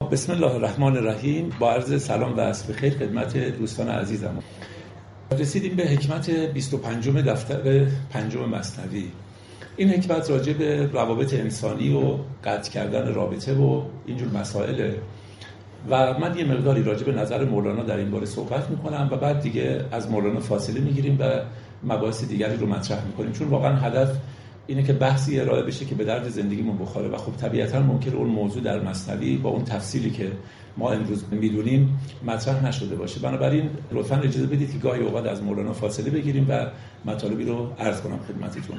خب بسم الله الرحمن الرحیم. با عرض سلام و عصر بخیر خدمت دوستان عزیزم. رسیدیم به حکمت 25 دفتر 5 مثنوی. این حکمت راجع به روابط انسانی و قطع کردن رابطه و اینجور مسائله و من یه مقداری راجع به نظر مولانا در این باره صحبت میکنم و بعد دیگه از مولانا فاصله میگیریم و مباحث دیگری رو مطرح میکنیم، چون واقعا هدف اینه که بحثی ارائه بشه که به درد زندگیمون بخوره و خب طبیعتاً ممکنه اون موضوع در مثنوی با اون تفصیلی که ما امروز میدونیم مطرح نشده باشه. بنابراین لطفاً اجازه بدید که گاهی اوقات از مولانا فاصله بگیریم و مطالبی رو عرض کنم خدمتتون.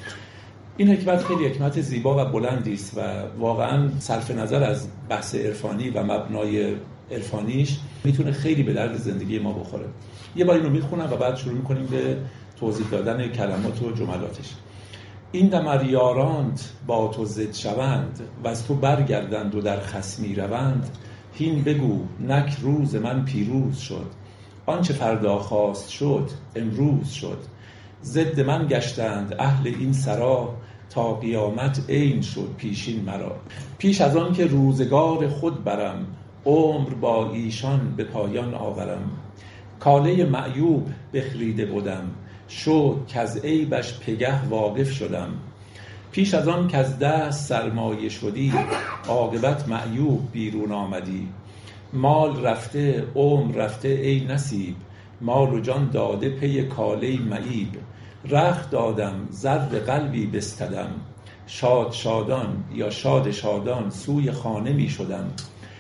این حکمت خیلی حکمت زیبا و بلندی است و واقعاً صرف نظر از بحث عرفانی و مبنای عرفانیش میتونه خیلی به درد زندگی ما بخوره. یه بار اینو میخونم و بعد شروع میکنیم به توضیح دادن کلمات و جملاتش. این دمر یارانت با تو زد شوند و از تو برگردند و در خصمی روند. هین بگو نک روز من پیروز شد، آنچه فردا خواست شد امروز شد. ضد من گشتند اهل این سرا، تا قیامت عین شد پیشین مرا. پیش از آن که روزگار خود برم، عمر با ایشان به پایان آورم. کاله معیوب بخریده بودم، شد که از عیبش پگه واقف شدم. پیش از آن که از دست سرمایه شدی، عاقبت معیوب بیرون آمدی. مال رفته عمر رفته ای نصیب، مال و جان داده پی کاله معیب. رخت دادم زرد قلبی بستدم، شاد شادان یا شاد شادان سوی خانه می شدم.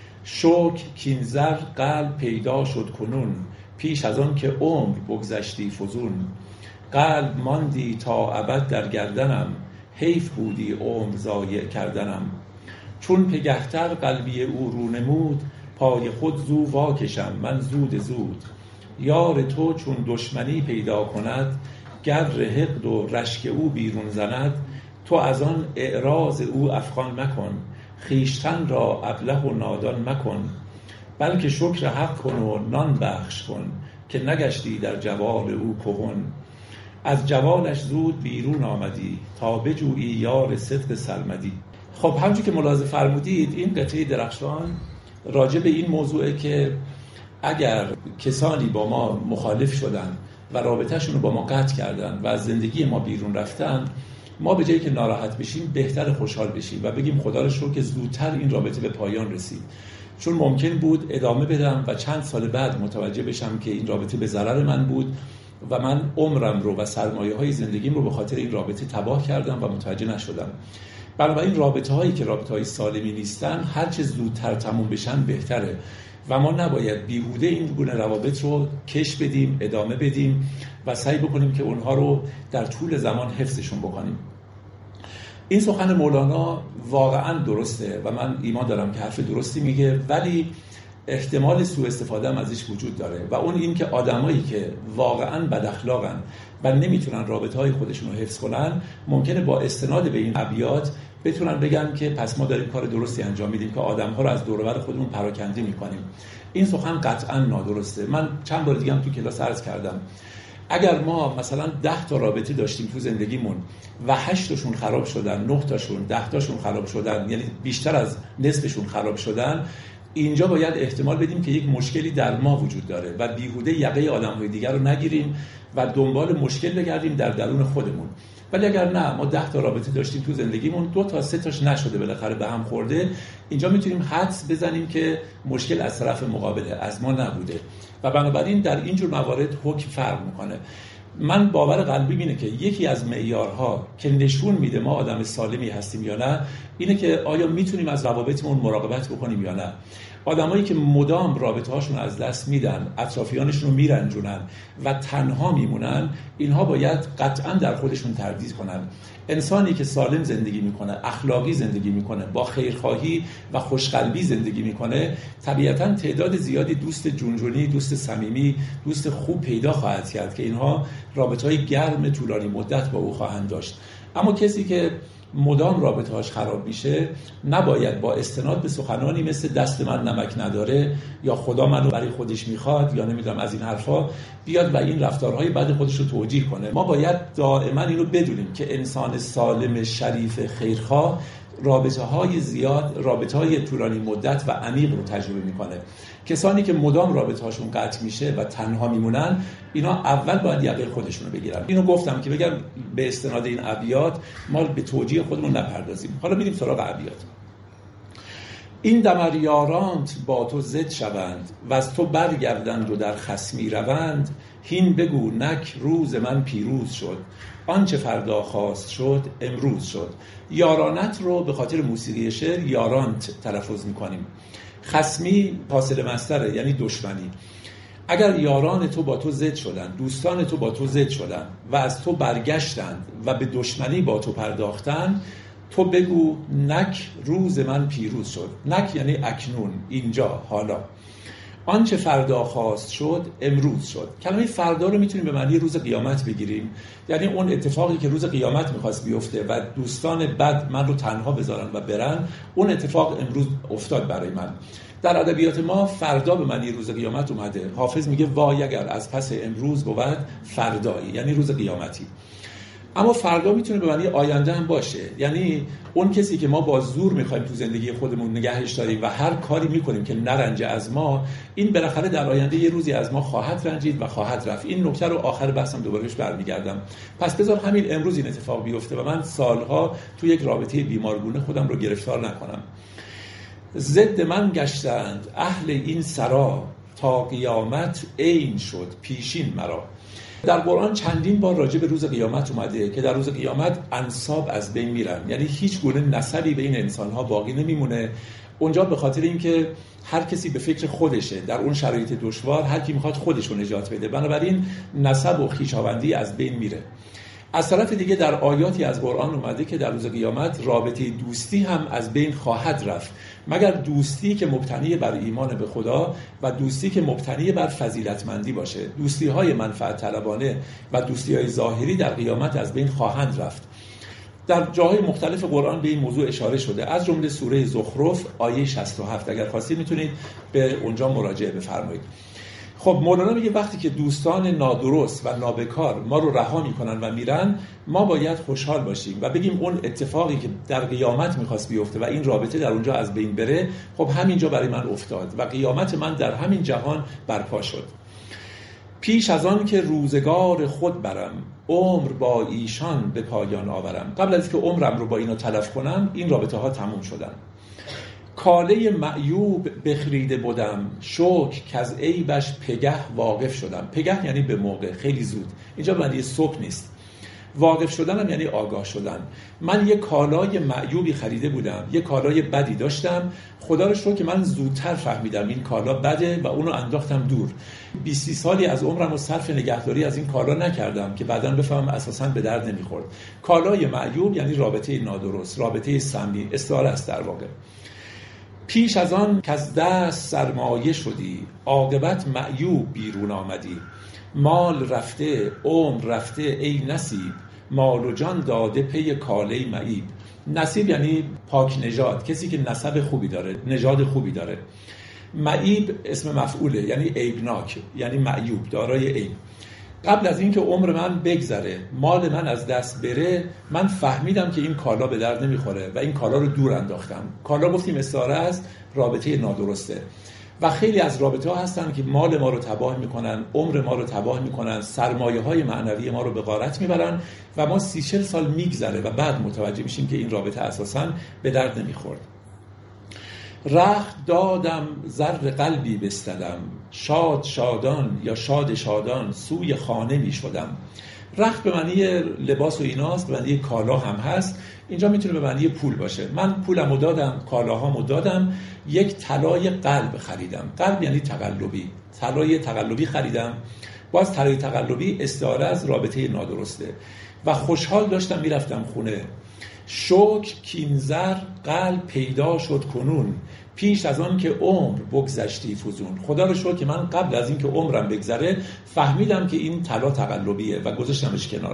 شوک کین زر قلب پیدا شد کنون، پیش از آن که عمر بگذشتی فزون. قلب ماندی تا ابد در گردنم، حیف بودی عمر ضایع کردنم. چون پگهتر قلبی او رو نمود، پای خود زو واکشم من زود. یار تو چون دشمنی پیدا کند، گر حقد و رشک او بیرون زند. تو از آن اعراض او افغان مکن، خیشتن را ابله و نادان مکن. بلکه شکر حق کن و نان بخش کن، که نگشتی در جوال او کهن. از جوالش زود بیرون آمدی، تا بجویی یار صدق سرمدی. خب همونجوری که ملاحظه فرمودید این قطعه درخشان راجع به این موضوعه که اگر کسانی با ما مخالف شدن و رابطهشون رو با ما قطع کردن و از زندگی ما بیرون رفتن، ما به جایی که ناراحت بشیم بهتر خوشحال بشیم و بگیم خدا رو شکر که زودتر این رابطه به پایان رسید، چون ممکن بود ادامه بدم و چند سال بعد متوجه بشم که این رابطه به ضرر من بود و من عمرم رو و سرمایه‌های زندگیم رو به خاطر این رابطه تباه کردم و متوجه نشدم. بنابراین رابطه‌هایی که رابطه‌های سالمی نیستن هر چه زودتر تموم بشن بهتره و ما نباید بیهوده این گونه روابط رو کش بدیم، ادامه بدیم و سعی بکنیم که اونها رو در طول زمان حفظشون بکنیم. این سخن مولانا واقعا درسته و من ایمان دارم که حرف درستی میگه، ولی احتمال سوء استفاده هم ازش وجود داره و اون این که آدمایی که واقعا بد اخلاقن و نمیتونن رابطه‌های خودشون رو حفظ کنن ممکنه با استناد به این ابیات بتونن بگن که پس ما داریم کار درستی انجام میدیم که آدم‌ها رو از دور و بر خودمون پراکنده می‌کنیم. این سخن قطعا نادرسته. من چند بار دیگه هم تو کلاس عرض کردم اگر ما مثلا 10 تا رابطه داشتیم تو زندگیمون و 8 تاشون خراب شدن، 9 تاشون، 10 تاشون خراب شدن، یعنی بیشتر از نصفشون خراب شدن، اینجا باید احتمال بدیم که یک مشکلی در ما وجود داره و بیهوده یقه آدم‌های دیگر رو نگیریم و دنبال مشکل بگردیم در درون خودمون. ولی اگر نه ما 10 تا رابطه داشتیم تو زندگیمون، 2 تا 3 تاش نشده بالاخره به هم خورده، اینجا میتونیم حدس بزنیم که مشکل از طرف مقابله، از ما نبوده و بنابراین در اینجور موارد حکم فرق میکنه. من باور قلبی اینه که یکی از معیارها که نشون میده ما آدم سالمی هستیم یا نه اینه که آیا میتونیم از روابطمون مراقبت بکنیم یا نه. آدمایی که مدام رابطه هاشون از دست میدن، اطرافیانشون رو میرنجونن و تنها میمونن، اینها باید قطعا در خودشون تردید کنن. انسانی که سالم زندگی میکنه، اخلاقی زندگی میکنه، با خیرخواهی و خوشقلبی زندگی میکنه، طبیعتا تعداد زیادی دوست جونجونی، دوست صمیمی، دوست خوب پیدا خواهد کرد که اینها رابطه‌های گرم طولانی مدت با او خواهند داشت. اما کسی که مدام رابطه‌هاش خراب میشه نباید با استناد به سخنانی مثل دست من نمک نداره یا خدا منو برای خودش میخواد یا نمیدونم از این حرفا بیاد و این رفتارهای بد خودش رو توجیه کنه. ما باید دائما اینو بدونیم که انسان سالم شریف خیرخواه رابطه‌های زیاد، رابطه‌های طولانی مدت و عمیق رو تجربه می‌کنه. کسانی که مدام رابطه‌هاشون قطع میشه و تنها میمونن، اینا اول باید یقه خودشون رو بگیرن. اینو گفتم که بگم به استناد این ابیات ما به توجیه خودمون نپردازیم. حالا بریم سراغ ابیات. این دمر یارانت با تو زد شوند و از تو برگردند و در خصمی روند. هین بگو نک روز من پیروز شد، آنچه فردا خواست شد امروز شد. یارانت رو به خاطر موسیقی شعر یارانت تلفظ میکنیم. خصمی حاصل مصدره، یعنی دشمنی. اگر یاران تو با تو زد شدند، دوستان تو با تو زد شدند و از تو برگشتند و به دشمنی با تو پرداختند، تو بگو نک روز من پیروز شد. نک یعنی اکنون، اینجا، حالا. آنچه فردا خواست شد امروز شد. کلمه فردا رو میتونیم به معنی روز قیامت بگیریم، یعنی اون اتفاقی که روز قیامت میخواست بیفته و دوستان بد من رو تنها بذارن و برن، اون اتفاق امروز افتاد برای من. در ادبیات ما فردا به معنی روز قیامت اومده. حافظ میگه وای اگر از پس امروز بود فردایی، یعنی روز قیامتی. اما فردا میتونه به معنی آینده هم باشه، یعنی اون کسی که ما با زور میخوایم تو زندگی خودمون نگهش داریم و هر کاری میکنیم که نرنجه از ما، این بالاخره در آینده یه روزی از ما خواهد رنجید و خواهد رفت. این نکته رو آخر بحثم دوبارهش برمیگردم. پس بذار همین امروز این اتفاق بیفته و من سالها تو یک رابطه بیمارگونه خودم رو گرفتار نکنم. ضد من گشتند اهل این سرا، تا قیامت عین شد پیشین مرا. در قرآن چندین بار راجع به روز قیامت اومده که در روز قیامت انساب از بین میرن، یعنی هیچ گونه نسبی بین انسان‌ها باقی نمیمونه. اونجا به خاطر اینکه هر کسی به فکر خودشه، در اون شرایط دشوار هر کی میخواد خودش رو نجات بده، بنابراین نسب و خویشاوندی از بین میره. از طرف دیگه در آیاتی از قرآن اومده که در روز قیامت رابطه دوستی هم از بین خواهد رفت، مگر دوستی که مبتنی بر ایمان به خدا و دوستی که مبتنی بر فضیلتمندی باشه. دوستی های منفعت طلبانه و دوستی های ظاهری در قیامت از بین خواهند رفت. در جاهای مختلف قرآن به این موضوع اشاره شده، از جمله سوره زخرف آیه 67. اگر خواستید میتونید به اونجا مراجعه بفرمایید. خب مولانا میگه وقتی که دوستان نادرست و نابکار ما رو رها میکنن و میرن، ما باید خوشحال باشیم و بگیم اون اتفاقی که در قیامت میخواست بیفته و این رابطه در اونجا از بین بره، خب همینجا برای من افتاد و قیامت من در همین جهان برپا شد. پیش از آن که روزگار خود برم، عمر با ایشان به پایان آورم. قبل از که عمرم رو با اینا تلف کنم، این رابطه ها تموم شدن. کاله معیوب بخریده بودم، شکر که از عیبش پگه واقف شدم. پگه یعنی به موقع، خیلی زود. اینجا معنی صبح نیست. واقف شدنم یعنی آگاه شدن. من یک کالای معیوبی خریده بودم، یک کالای بدی داشتم، خدا رو شکر که من زودتر فهمیدم این کالا بده و اونو انداختم دور. 20 سالی از عمرم رو صرف نگهداری از این کالا نکردم که بعداً بفهمم اساساً به درد نمیخورد. کالای معیوب یعنی رابطه نادرست، رابطه سمی، استعاره است در واقع. پیش از آن که از دست سرمایه شدی، عاقبت معیوب بیرون آمدی. مال رفته عمر رفته ای نصیب، مال و جان داده پی کاله معیب. نصیب یعنی پاک نژاد، کسی که نسب خوبی داره، نژاد خوبی داره. معیب اسم مفعوله، یعنی عیبناک، یعنی معیوب، دارای عیب. قبل از اینکه عمر من بگذره، مال من از دست بره، من فهمیدم که این کالا به درد نمیخوره و این کالا رو دور انداختم. کالا گفتیم استعاره است، رابطه نادرسته. و خیلی از رابطه ها هستن که مال ما رو تباه میکنن، عمر ما رو تباه میکنن، سرمایه های معنوی ما رو به غارت میبرن و ما 30-40 سال میگذره و بعد متوجه میشیم که این رابطه اساساً به درد نمیخورد. رخت دادم زر قلبی بستدم، شاد شادان یا شاد شادان سوی خانه می شدم. رخت به معنی لباس و ایناست، به معنی کالا هم هست. اینجا میتونه به معنی پول باشه. من پولمو دادم، کالاهامو دادم، یک طلای قلب خریدم. قلب یعنی تقلبی. طلای تقلبی خریدم. باز طلای تقلبی استعاره از رابطه نادرسته و خوشحال داشتم میرفتم خونه. شکر کینزر قلب پیدا شد کنون، پیش از آن که عمر بگذشتی فزون. خدا رو شکر که من قبل از این که عمرم بگذره فهمیدم که این طلا تقلبیه و گذاشتمش کنار.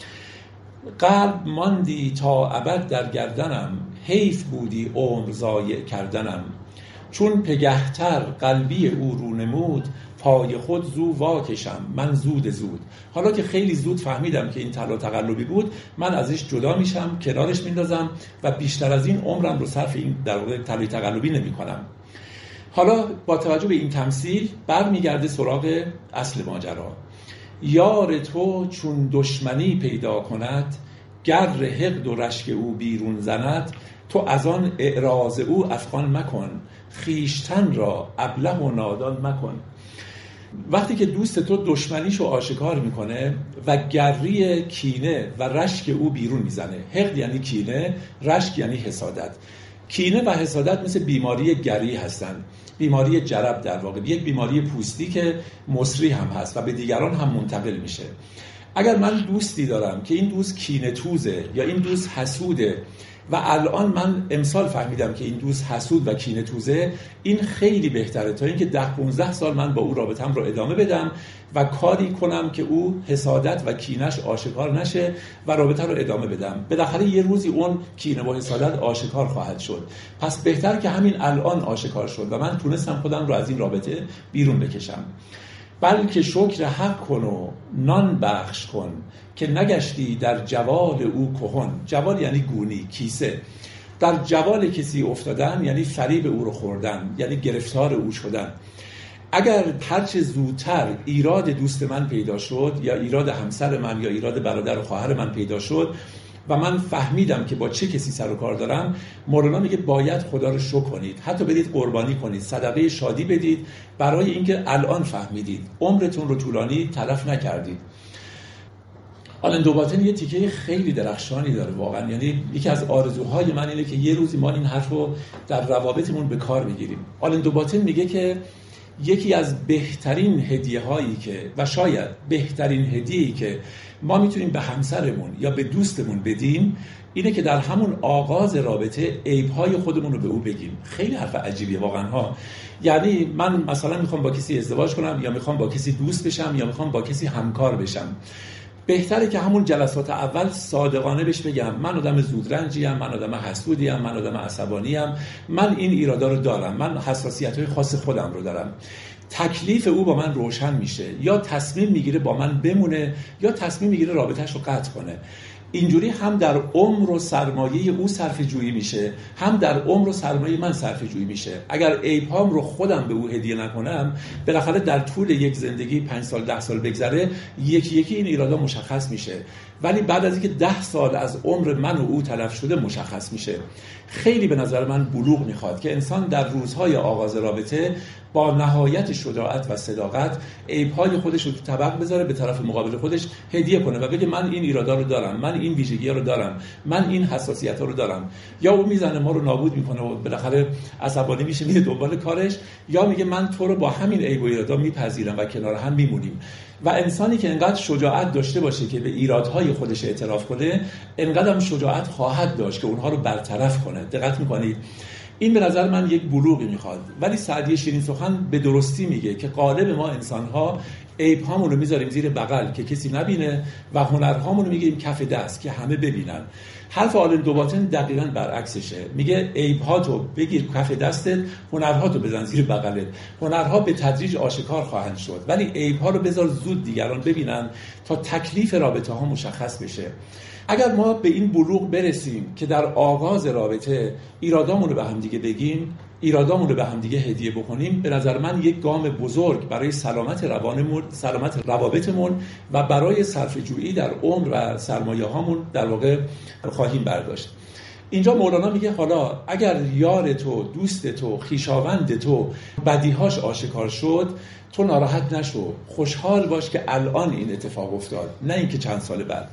قلب ماندی تا ابد در گردنم، حیف بودی عمر ضایع کردنم. چون پگهتر قلبی او رو نمود، پای خود زو واکشم من زود. حالا که خیلی زود فهمیدم که این طلا تقلبی بود، من ازش جدا میشم، کنارش میندازم و بیشتر از این عمرم رو صرف این در واقع طلای تقلبی نمی‌کنم. حالا با توجه به این تمثیل برمیگرده سراغ اصل ماجرا. یار تو چون دشمنی پیدا کند، گر حقد و رشک او بیرون زند، تو از آن اعراض او افغان مکن، خیشتن را ابله و نادان مکن. وقتی که دوست تو دشمنیشو آشکار میکنه و گری کینه و رشک او بیرون میزنه، حقد یعنی کینه، رشک یعنی حسادت. کینه و حسادت مثل بیماری گری هستن، بیماری جرب در واقع، یک بیماری پوستی که مصری هم هست و به دیگران هم منتقل میشه. اگر من دوستی دارم که این دوست کینه توزه یا این دوست حسوده و الان من امسال فهمیدم که این دوست حسود و کینه توزه، این خیلی بهتره تا اینکه 10-15 سال من با او رابطم رو ادامه بدم و کاری کنم که او حسادت و کینش آشکار نشه و رابطه رو ادامه بدم. بالاخره یه روزی اون کینه و حسادت آشکار خواهد شد. پس بهتر که همین الان آشکار شد و من تونستم خودم رو از این رابطه بیرون بکشم. بلکه شکر حق کن و نان بخش کن، که نگشتی در جوال او کهن. جوال یعنی گونی، کیسه. در جوال کسی افتادن یعنی فریب او رو خوردن، یعنی گرفتار او شدن. اگر هرچه زودتر ایراد دوست من پیدا شد یا ایراد همسر من یا ایراد برادر و خواهر من پیدا شد و من فهمیدم که با چه کسی سر و کار دارم، مولانا میگه باید خدا رو شکر کنید، حتی برید قربانی کنید، صدقه شادی بدید برای اینکه الان فهمیدید، عمرتون رو طولانی تلف نکردید. آلن دوباتن یه تیکه خیلی درخشانی داره واقعا، یعنی یکی از آرزوهای من اینه که یه روزی ما این حرف رو در روابطمون به کار بگیریم. آلن دوباتن میگه که یکی از بهترین هدیه هایی که و شاید بهترین هدیه‌ای که ما میتونیم به همسرمون یا به دوستمون بدیم اینه که در همون آغاز رابطه عیب‌های خودمون رو به او بگیم. خیلی حرف عجیبیه واقعا ها. یعنی من مثلا میخوام با کسی ازدواج کنم یا میخوام با کسی دوست بشم یا میخوام با کسی همکار بشم، بهتره که همون جلسات اول صادقانه بهش بگم من آدم زودرنجیم، من آدم حسودیم، من آدم عصبانیم، من این ایرادا رو دارم، من حساسیت‌های خاص خودم رو دارم. تکلیف او با من روشن میشه، یا تصمیم میگیره با من بمونه یا تصمیم میگیره رابطه‌اش رو قطع کنه. اینجوری هم در عمر و سرمایه او صرفه جویی میشه، هم در عمر و سرمایه من صرفه جویی میشه. اگر عیب‌هام رو خودم به او هدیه نکنم، بالاخره در طول یک زندگی 5 سال 10 سال بگذره یکی یکی این ایرادا مشخص میشه، ولی بعد از اینکه 10 سال از عمر من و او تلف شده مشخص میشه. خیلی به نظر من بلوغ میخواد که انسان در روزهای آغاز رابطه با نهایت شجاعت و صداقت عیب‌های خودش رو تو طبق بذاره، به طرف مقابل خودش هدیه کنه و بگه من این ایرادا رو دارم، من این ویژگی‌ها رو دارم، من این حساسیت‌ها رو دارم. یا او میزنه ما رو نابود میکنه و بالاخره عصبانی میشه میره دنبال کارش، یا میگه من تو رو با همین عیب و ایرادا میپذیرم و کنار هم میمونیم. و انسانی که انقدر شجاعت داشته باشه که به ایرادهای خودش اعتراف کنه، انقدر هم شجاعت خواهد داشت که اونها رو برطرف کنه. دقت میکنید؟ این به نظر من یک بلوغی میخواد. ولی سعدی شیرین سخن به درستی میگه که غالب ما انسان‌ها عیب‌هامون رو میذاریم زیر بغل که کسی نبینه و هنرهامون رو میگیم کف دست که همه ببینن. حرف آلن دوباتن دقیقاً برعکسشه. میگه عیب‌هاتو بگیر کف دستت، هنرهاتو بزن زیر بغلت. هنرها به تدریج آشکار خواهند شد، ولی عیب‌ها رو بذار زود دیگران ببینن تا تکلیف رابطه‌ها مشخص بشه. اگر ما به این بلوغ برسیم که در آغاز رابطه ایرادامون رو به هم دیگه بگیم، ایرادامون رو به هم دیگه هدیه بکنیم، به نظر من یک گام بزرگ برای سلامت روانمون، سلامت روابطمون و برای صرفه‌جویی در عمر و سرمایه‌هامون در واقع خواهیم برداشت. اینجا مولانا میگه حالا اگر یار تو، دوست تو، خویشاوند تو بدیهاش آشکار شد، تو ناراحت نشو، خوشحال باش که الان این اتفاق افتاد، نه اینکه چند سال بعد.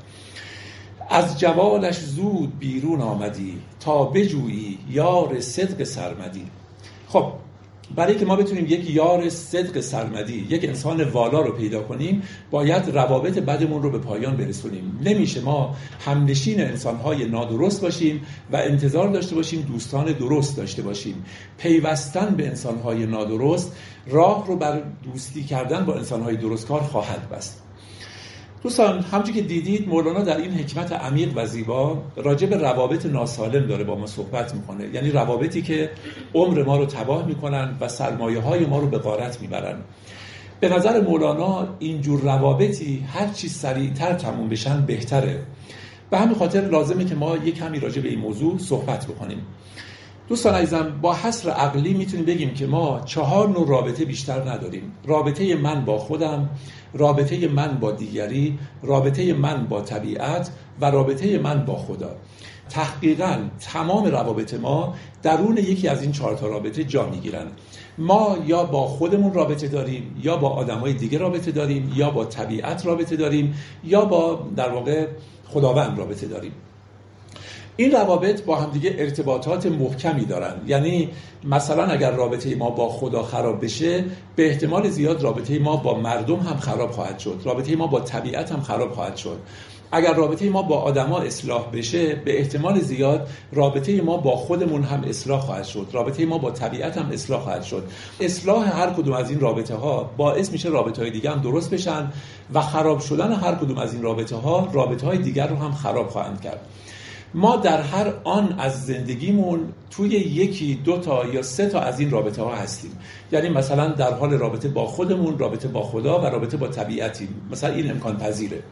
از جوالش زود بیرون آمدی، تا بجویی یار صدق سرمدی. خب برای که ما بتونیم یک یار صدق سرمدی، یک انسان والا رو پیدا کنیم، باید روابط بدمون رو به پایان برسونیم. نمیشه ما همنشین انسان‌های نادرست باشیم و انتظار داشته باشیم دوستان درست داشته باشیم. پیوستن به انسان‌های نادرست راه رو بر دوستی کردن با انسان‌های درستکار خواهد بست. دوستان، همونجوری که دیدید مولانا در این حکمت عمیق و زیبا راجع به روابط ناسالم داره با ما صحبت میکنه، یعنی روابطی که عمر ما رو تباه میکنن و سرمایه‌های ما رو به غارت میبرن. به نظر مولانا اینجور روابطی هر چی سریعتر تموم بشن بهتره. به همین خاطر لازمه که ما یک کمی راجع به این موضوع صحبت بکنیم. دوستان عزیزم، با حصر عقلی میتونیم بگیم که ما 4 نوع رابطه بیشتر نداریم: رابطه من با خودم، رابطه من با دیگری، رابطه من با طبیعت و رابطه من با خدا. تحقیقاً تمام روابط ما درون یکی از این 4 تا رابطه جا میگیرن. ما یا با خودمون رابطه داریم، یا با آدمای دیگه رابطه داریم، یا با طبیعت رابطه داریم، یا با در واقع خداوند رابطه داریم. این روابط با همدیگه ارتباطات محکمی دارن. یعنی مثلا اگر رابطه ما با خدا خراب بشه، به احتمال زیاد رابطه ما با مردم هم خراب خواهد شد، رابطه ما با طبیعت هم خراب خواهد شد. اگر رابطه ما با آدما اصلاح بشه، به احتمال زیاد رابطه ما با خودمون هم اصلاح خواهد شد، رابطه ما با طبیعت هم اصلاح خواهد شد. اصلاح هر کدوم از این رابطه ها باعث میشه رابطه های دیگه هم درست بشن و خراب شدن هر کدوم از این رابطه های دیگر رو هم خراب خواهند کرد. ما در هر آن از زندگیمون توی 1، 2 تا یا 3 تا از این رابطه ها هستیم. یعنی مثلا در حال رابطه با خودمون، رابطه با خدا و رابطه با طبیعتیم. مثلا این امکان پذیره.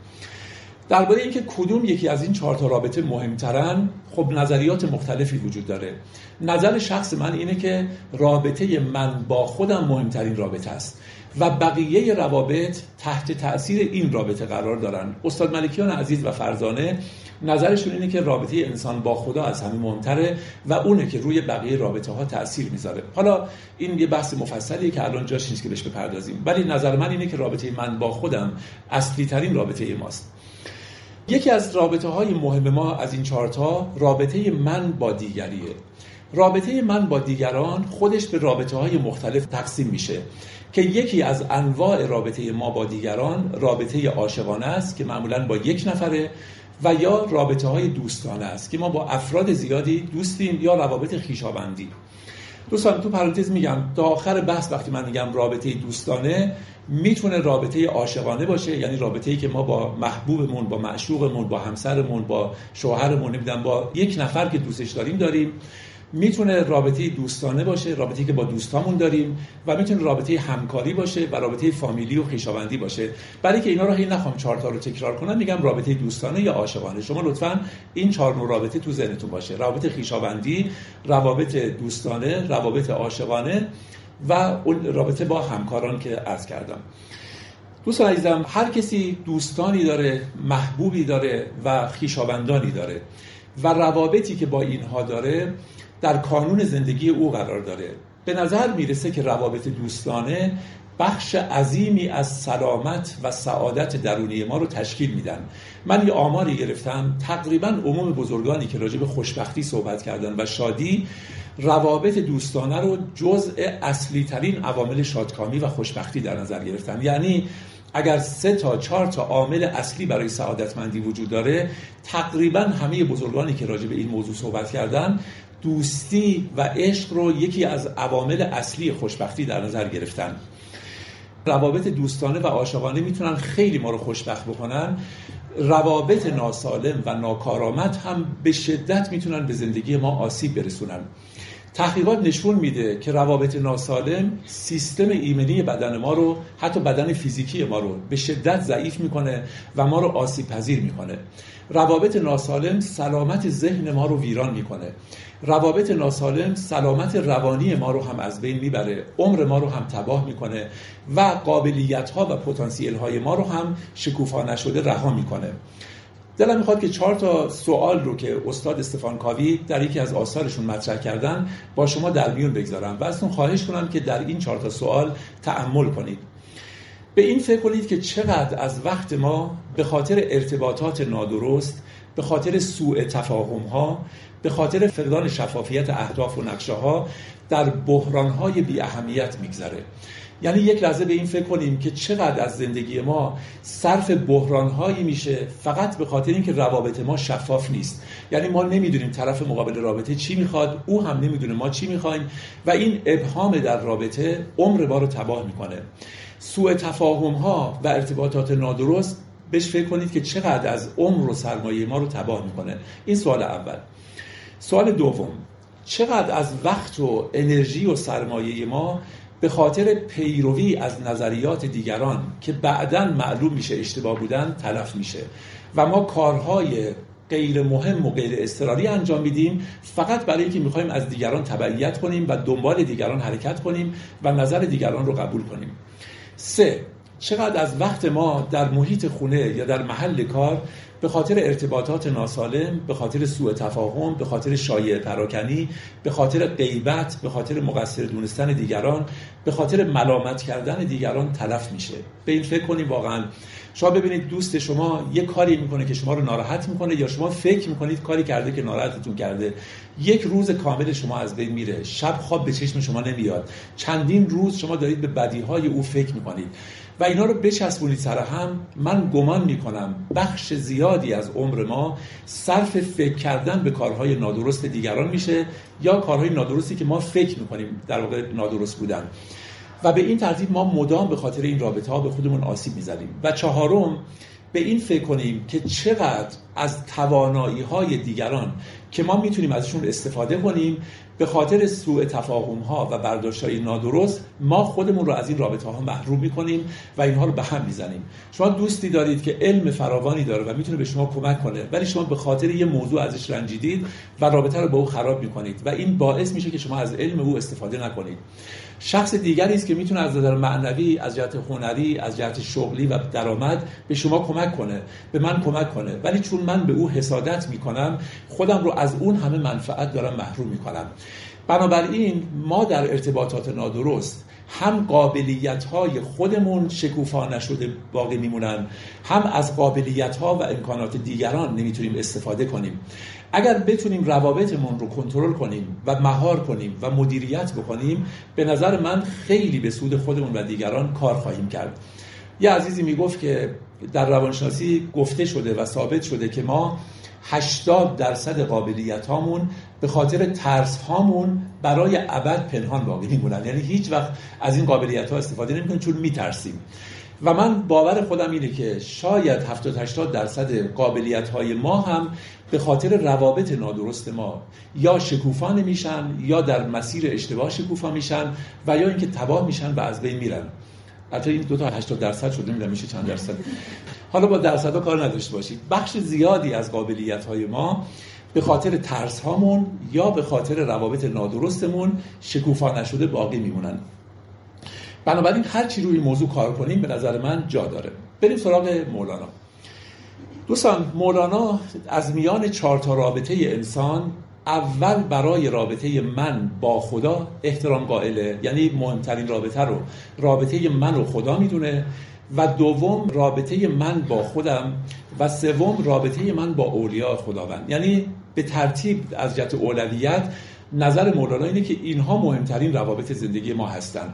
درباره اینکه کدوم یکی از این 4 تا رابطه مهمترن، خب نظریات مختلفی وجود داره. نظر شخص من اینه که رابطه من با خودم مهمترین رابطه است و بقیه روابط تحت تأثیر این رابطه قرار دارن. استاد ملکیان عزیز و فرزانه نظرشون اینه که رابطه انسان با خدا از همه مهمتره و اونه که روی بقیه رابطه ها تأثیر میذاره. حالا این یه بحث مفصلیه که الان جاش نیست که بهش بپردازیم، ولی نظر من اینه که رابطه من با خودم اصلی ترین رابطه ماست. یکی از رابطه های مهم ما از این 4 تا رابطه من با دیگریه. رابطه من با دیگران خودش به رابطه های مختلف تقسیم میشه که یکی از انواع رابطه ما با دیگران رابطه عاشقانه است که معمولاً با 1 نفره، و یا رابطه های دوستانه است که ما با افراد زیادی دوستیم، یا روابط خویشاوندی. دوستان تو پرانتز میگم تا آخر بحث وقتی من میگم رابطه دوستانه، میتونه رابطه عاشقانه باشه، یعنی رابطه‌ای که ما با محبوبمون، با معشوقمون، با همسرمون، با شوهرمون، نمیدونم با 1 نفر که دوستش داریم. میتونه رابطه دوستانه باشه، رابطه‌ای که با دوستامون داریم، و میتونه رابطه همکاری باشه و رابطه فامیلی و خویشاوندی باشه. برای که اینا رو نخوام 4 تا رو تکرار کنم، میگم رابطه دوستانه یا عاشقانه. شما لطفاً این 4 نوع رابطه تو ذهنتون باشه: روابط خویشاوندی، روابط دوستانه، روابط عاشقانه و اون رابطه با همکاران که عرض کردم. دوستان عزیزم، هر کسی دوستانی داره، محبوبی داره و خویشاوندانی داره و روابطی که با اینها داره در کانون زندگی او قرار داره. به نظر میرسه که روابط دوستانه بخش عظیمی از سلامت و سعادت درونی ما رو تشکیل میدن. من یه آماری گرفتم، تقریباً عموم بزرگانی که راجع به خوشبختی صحبت کردن و شادی، روابط دوستانه رو جزء اصلی ترین عوامل شادکامی و خوشبختی در نظر گرفتن. یعنی اگر 3 تا 4 تا عامل اصلی برای سعادتمندی وجود داره، تقریباً همه بزرگانی که راجع به این موضوع صحبت کردن دوستی و عشق رو یکی از عوامل اصلی خوشبختی در نظر گرفتن. روابط دوستانه و عاشقانه میتونن خیلی ما رو خوشبخت بکنن. روابط ناسالم و ناکارآمد هم به شدت میتونن به زندگی ما آسیب برسونن. تحقیقات نشون میده که روابط ناسالم سیستم ایمنی بدن ما رو، حتی بدن فیزیکی ما رو به شدت ضعیف میکنه و ما رو آسیب پذیر میکنه. روابط ناسالم سلامت ذهن ما رو ویران میکنه. روابط ناسالم سلامت روانی ما رو هم از بین میبره، عمر ما رو هم تباه میکنه و قابلیت‌ها و پتانسیل‌های ما رو هم شکوفا نشده رها میکنه. دلم میخواد که 4 تا سوال رو که استاد استفان کاوی در یکی از آثارشون مطرح کردن با شما در میون بگذارم و ازتون خواهش کنم که در این 4 تا سوال تأمل کنید. به این فکر کنید که چقدر از وقت ما به خاطر ارتباطات نادرست، به خاطر سوء تفاهم‌ها، به خاطر فقدان شفافیت اهداف و نقشه‌ها در بحران‌های بی اهمیت میگذره. یعنی یک لحظه به این فکر کنیم که چقدر از زندگی ما صرف بحران‌هایی میشه فقط به خاطر اینکه روابط ما شفاف نیست. یعنی ما نمیدونیم طرف مقابل رابطه چی میخواد، او هم نمیدونه ما چی میخوایم و این ابهام در رابطه عمر ما رو تباه میکنه. سوء تفاهم‌ها و ارتباطات نادرست بهش فکر کنید که چقدر از عمر و سرمایه ما رو تباه میکنه. این سوال اول. سوال دوم، چقدر از وقت و انرژی و سرمایه ما به خاطر پیروی از نظریات دیگران که بعداً معلوم میشه اشتباه بودن تلف میشه و ما کارهای غیر مهم و غیر اضطراری انجام میدیم فقط برای اینکه میخوایم از دیگران تبعیت کنیم و دنبال دیگران حرکت کنیم و نظر دیگران رو قبول کنیم. 3. چقدر از وقت ما در محیط خونه یا در محل کار به خاطر ارتباطات ناسالم، به خاطر سوء تفاهم، به خاطر شایعه پراکنی، به خاطر غیبت، به خاطر مقصر دونستن دیگران، به خاطر ملامت کردن دیگران تلف میشه. به این فکر کنیم واقعا. شما ببینید دوست شما یه کاری میکنه که شما رو ناراحت میکنه یا شما فکر میکنید کاری کرده که ناراحتتون کرده. یک روز کامل شما از بین میره. شب خواب به چشم شما نمیاد. چندین روز شما دارید به بدیهای او فکر میکنید. و اینا رو بچسبونید سر هم. من گمان میکنم بخش زیادی از عمر ما صرف فکر کردن به کارهای نادرست دیگران میشه یا کارهای نادرستی که ما فکر میکنیم در واقع نادرست بودن و به این ترتیب ما مدام به خاطر این رابطه ها به خودمون آسیب میزنیم. و 4 به این فکر کنیم که چقدر از توانایی های دیگران که ما میتونیم ازشون استفاده کنیم به خاطر سوء تفاهم ها و برداشت های نادرست ما خودمون رو از این رابطه ها محروم میکنیم و اینها رو به هم میزنیم. شما دوستی دارید که علم فراوانی داره و میتونه به شما کمک کنه ولی شما به خاطر یه موضوع ازش رنجیدید و رابطه رو با او خراب میکنید و این باعث میشه که شما از علم او استفاده نکنید. شخص دیگری است که میتونه از نظر معنوی، از جهت هنری، از جهت شغلی و درآمد به شما کمک کنه، به من کمک کنه، ولی چون من به او حسادت میکنم خودم رو از اون همه منفعت دارم محروم میکنم. بنابراین ما در ارتباطات نادرست هم قابلیت‌های خودمون شکوفا نشده باقی میمونن، هم از قابلیت‌ها و امکانات دیگران نمیتونیم استفاده کنیم. اگر بتونیم روابطمون رو کنترل کنیم و مهار کنیم و مدیریت بکنیم به نظر من خیلی به سود خودمون و دیگران کار خواهیم کرد. یه عزیزی میگفت که در روانشناسی گفته شده و ثابت شده که ما 80% قابلیت هامون به خاطر ترس هامون برای ابد پنهان باقی میمونن. یعنی هیچ وقت از این قابلیت ها استفاده نمی کنیم چون میترسیم. و من باور خودم اینه که شاید 70-80% قابلیت های ما هم به خاطر روابط نادرست ما یا شکوفا نمیشن یا در مسیر اشتباه شکوفا میشن و یا اینکه تباه میشن و از بین میرن. حتی این 2 تا 80% شده نمیدونم میشه چند درصد. حالا با درصدها کار نداشته باشید. بخش زیادی از قابلیت‌های ما به خاطر ترس هامون یا به خاطر روابط نادرستمون شکوفا نشده باقی میمونن. بنابراین هر چی روی موضوع کار کنیم به نظر من جا داره. بریم سراغ مولانا. دوستان، مولانا از میان 4 تا رابطه انسان اول برای رابطه من با خدا احترام قائله، یعنی مهمترین رابطه رو رابطه من و خدا میدونه، و دوم رابطه من با خودم، و سوم رابطه من با اولیاء خداوند. یعنی به ترتیب از جهت اولویت نظر مولانا اینه که اینها مهمترین روابط زندگی ما هستن.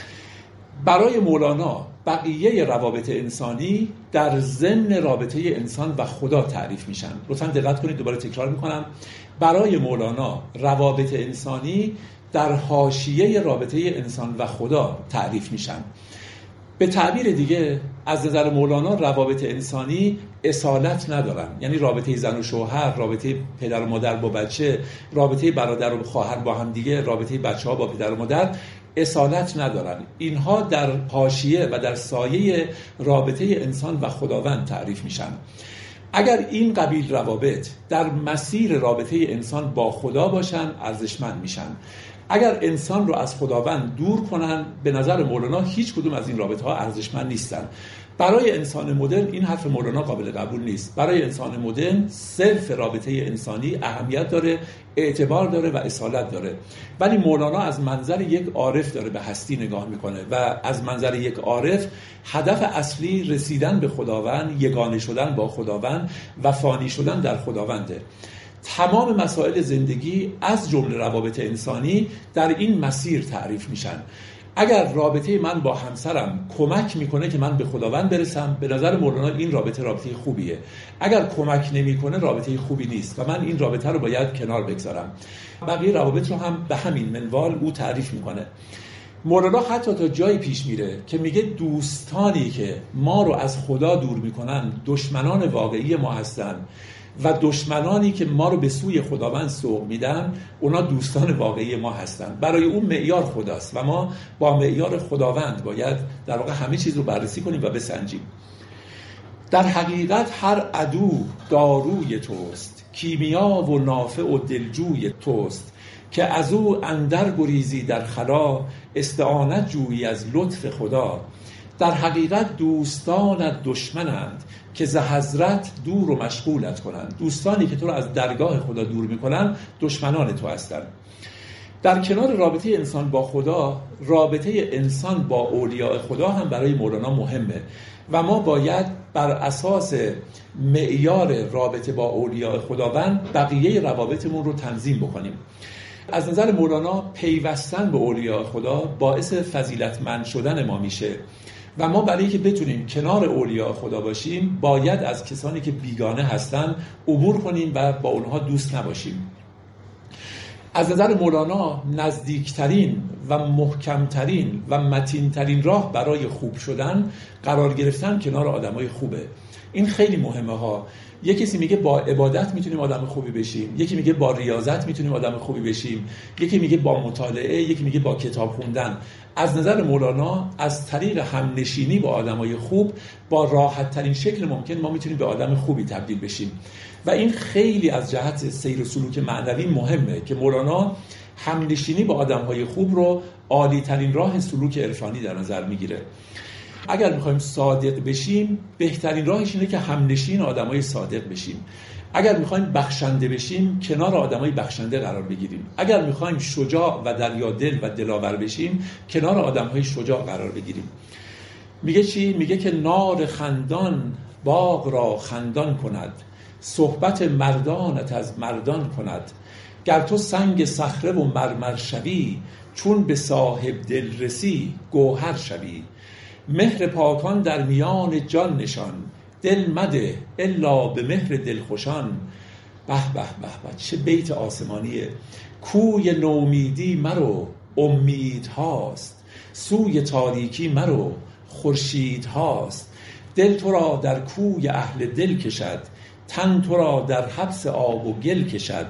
برای مولانا بقیه روابط انسانی در ضمن رابطه انسان و خدا تعریف میشن. لطفاً دقت کنید، دوباره تکرار میکنم. برای مولانا روابط انسانی در حاشیه رابطه انسان و خدا تعریف میشن. به تعبیر دیگه از نظر مولانا روابط انسانی اصالت ندارن، یعنی رابطه زن و شوهر، رابطه پدر و مادر با بچه، رابطه برادر و خواهر با هم دیگه، رابطه بچه‌ها با پدر و مادر اصالت ندارن. اینها در حاشیه و در سایه رابطه انسان و خداوند تعریف میشن. اگر این قبیل روابط در مسیر رابطه انسان با خدا باشن ارزشمند میشن. اگر انسان رو از خداوند دور کنن به نظر مولانا هیچ کدوم از این رابطه ها ارزشمند نیستن. برای انسان مدرن این حرف مولانا قابل قبول نیست. برای انسان مدرن صرف رابطه انسانی اهمیت داره، اعتبار داره و اصالت داره. ولی مولانا از منظر یک عارف داره به هستی نگاه میکنه و از منظر یک عارف هدف اصلی رسیدن به خداوند، یگانه شدن با خداوند و فانی شدن در خداونده. تمام مسائل زندگی از جمله روابط انسانی در این مسیر تعریف میشن. اگر رابطه من با همسرم کمک میکنه که من به خداوند برسم، به نظر مولانا این رابطه خوبیه. اگر کمک نمیکنه رابطه خوبی نیست و من این رابطه رو باید کنار بگذارم. بقیه روابط رو هم به همین منوال او تعریف میکنه. مولانا حتی تا جایی پیش میره که میگه دوستانی که ما رو از خدا دور میکنن دشمنان واقعی ما هستن و دشمنانی که ما رو به سوی خداوند سوق میدن اونا دوستان واقعی ما هستن. برای اون معیار خداست و ما با معیار خداوند باید در واقع همه چیز رو بررسی کنیم و بسنجیم. در حقیقت هر عدو داروی توست، کیمیا و نافع و دلجوی توست، که از او اندر گریزی در خلا، استعانت جویی از لطف خدا. در حقیقت دوستانت دشمنند، که ز حضرت دور و مشغولت کنند. دوستانی که تو رو از درگاه خدا دور میکنن دشمنان تو هستند. در کنار رابطه انسان با خدا، رابطه انسان با اولیاء خدا هم برای مولانا مهمه و ما باید بر اساس معیار رابطه با اولیاء خداوند بقیه روابطمون رو تنظیم بکنیم. از نظر مولانا پیوستن به اولیاء خدا باعث فضیلتمند شدن ما میشه و ما برای که بتونیم کنار اولیاء خدا باشیم باید از کسانی که بیگانه هستن عبور کنیم و با اونها دوست نباشیم. از نظر مولانا نزدیکترین و محکمترین و متینترین راه برای خوب شدن قرار گرفتن کنار آدمای خوبه. این خیلی مهمه ها. یکی کسی میگه با عبادت میتونیم آدم خوبی بشیم، یکی میگه با ریاضت میتونیم آدم خوبی بشیم، یکی میگه با مطالعه، یکی میگه با کتاب خوندن. از نظر مولانا از طریق همنشینی با آدمای خوب با راحت ترین شکل ممکن ما میتونیم به آدم خوبی تبدیل بشیم و این خیلی از جهت سیر و سلوک معنوی مهمه که مولانا همنشینی با آدمهای خوب رو عالی ترین راه سلوک عرفانی در نظر میگیره. اگر میخوایم صادق بشیم بهترین راهش اینه که همنشین آدمای صادق بشیم. اگر میخوایم بخشنده بشیم کنار آدمای بخشنده قرار بگیریم. اگر میخوایم شجاع و دریادل و دلاور بشیم کنار آدمهای شجاع قرار بگیریم. میگه چی؟ میگه که نار خندان باغ را خندان کند، صحبت مردانت از مردان کند. گر تو سنگ صخره و مرمر شوی، چون به صاحب دل رسی گوهر شوی. مهر پاکان در میان جان نشان، دل مده الا به مهر دلخوشان. به به به به، چه بیت آسمانیه. کوی نومیدی مرو امید هاست، سوی تاریکی مرو خورشید هاست. دل تو را در کوی اهل دل کشد، تن تو را در حبس آب و گل کشد.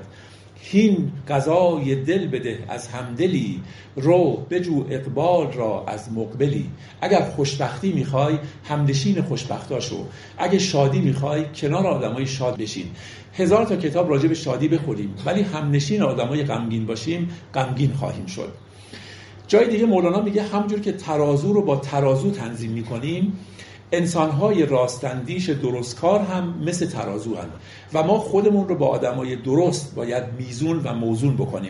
هین قضای دل بده از همدلی، رو بجو اقبال را از مقبلی. اگر خوشبختی میخوای همنشین خوشبختاشو، اگه شادی میخوای کنار آدمای شاد بشین. 1000 تا کتاب راجع به شادی بخونیم ولی همنشین آدمای غمگین باشیم غمگین خواهیم شد. جای دیگه مولانا میگه همونجور که ترازو رو با ترازو تنظیم میکنیم، انسان‌های راستندیش درستکار هم مثل ترازو هستند و ما خودمون رو با آدمای درست باید میزون و موزون بکنیم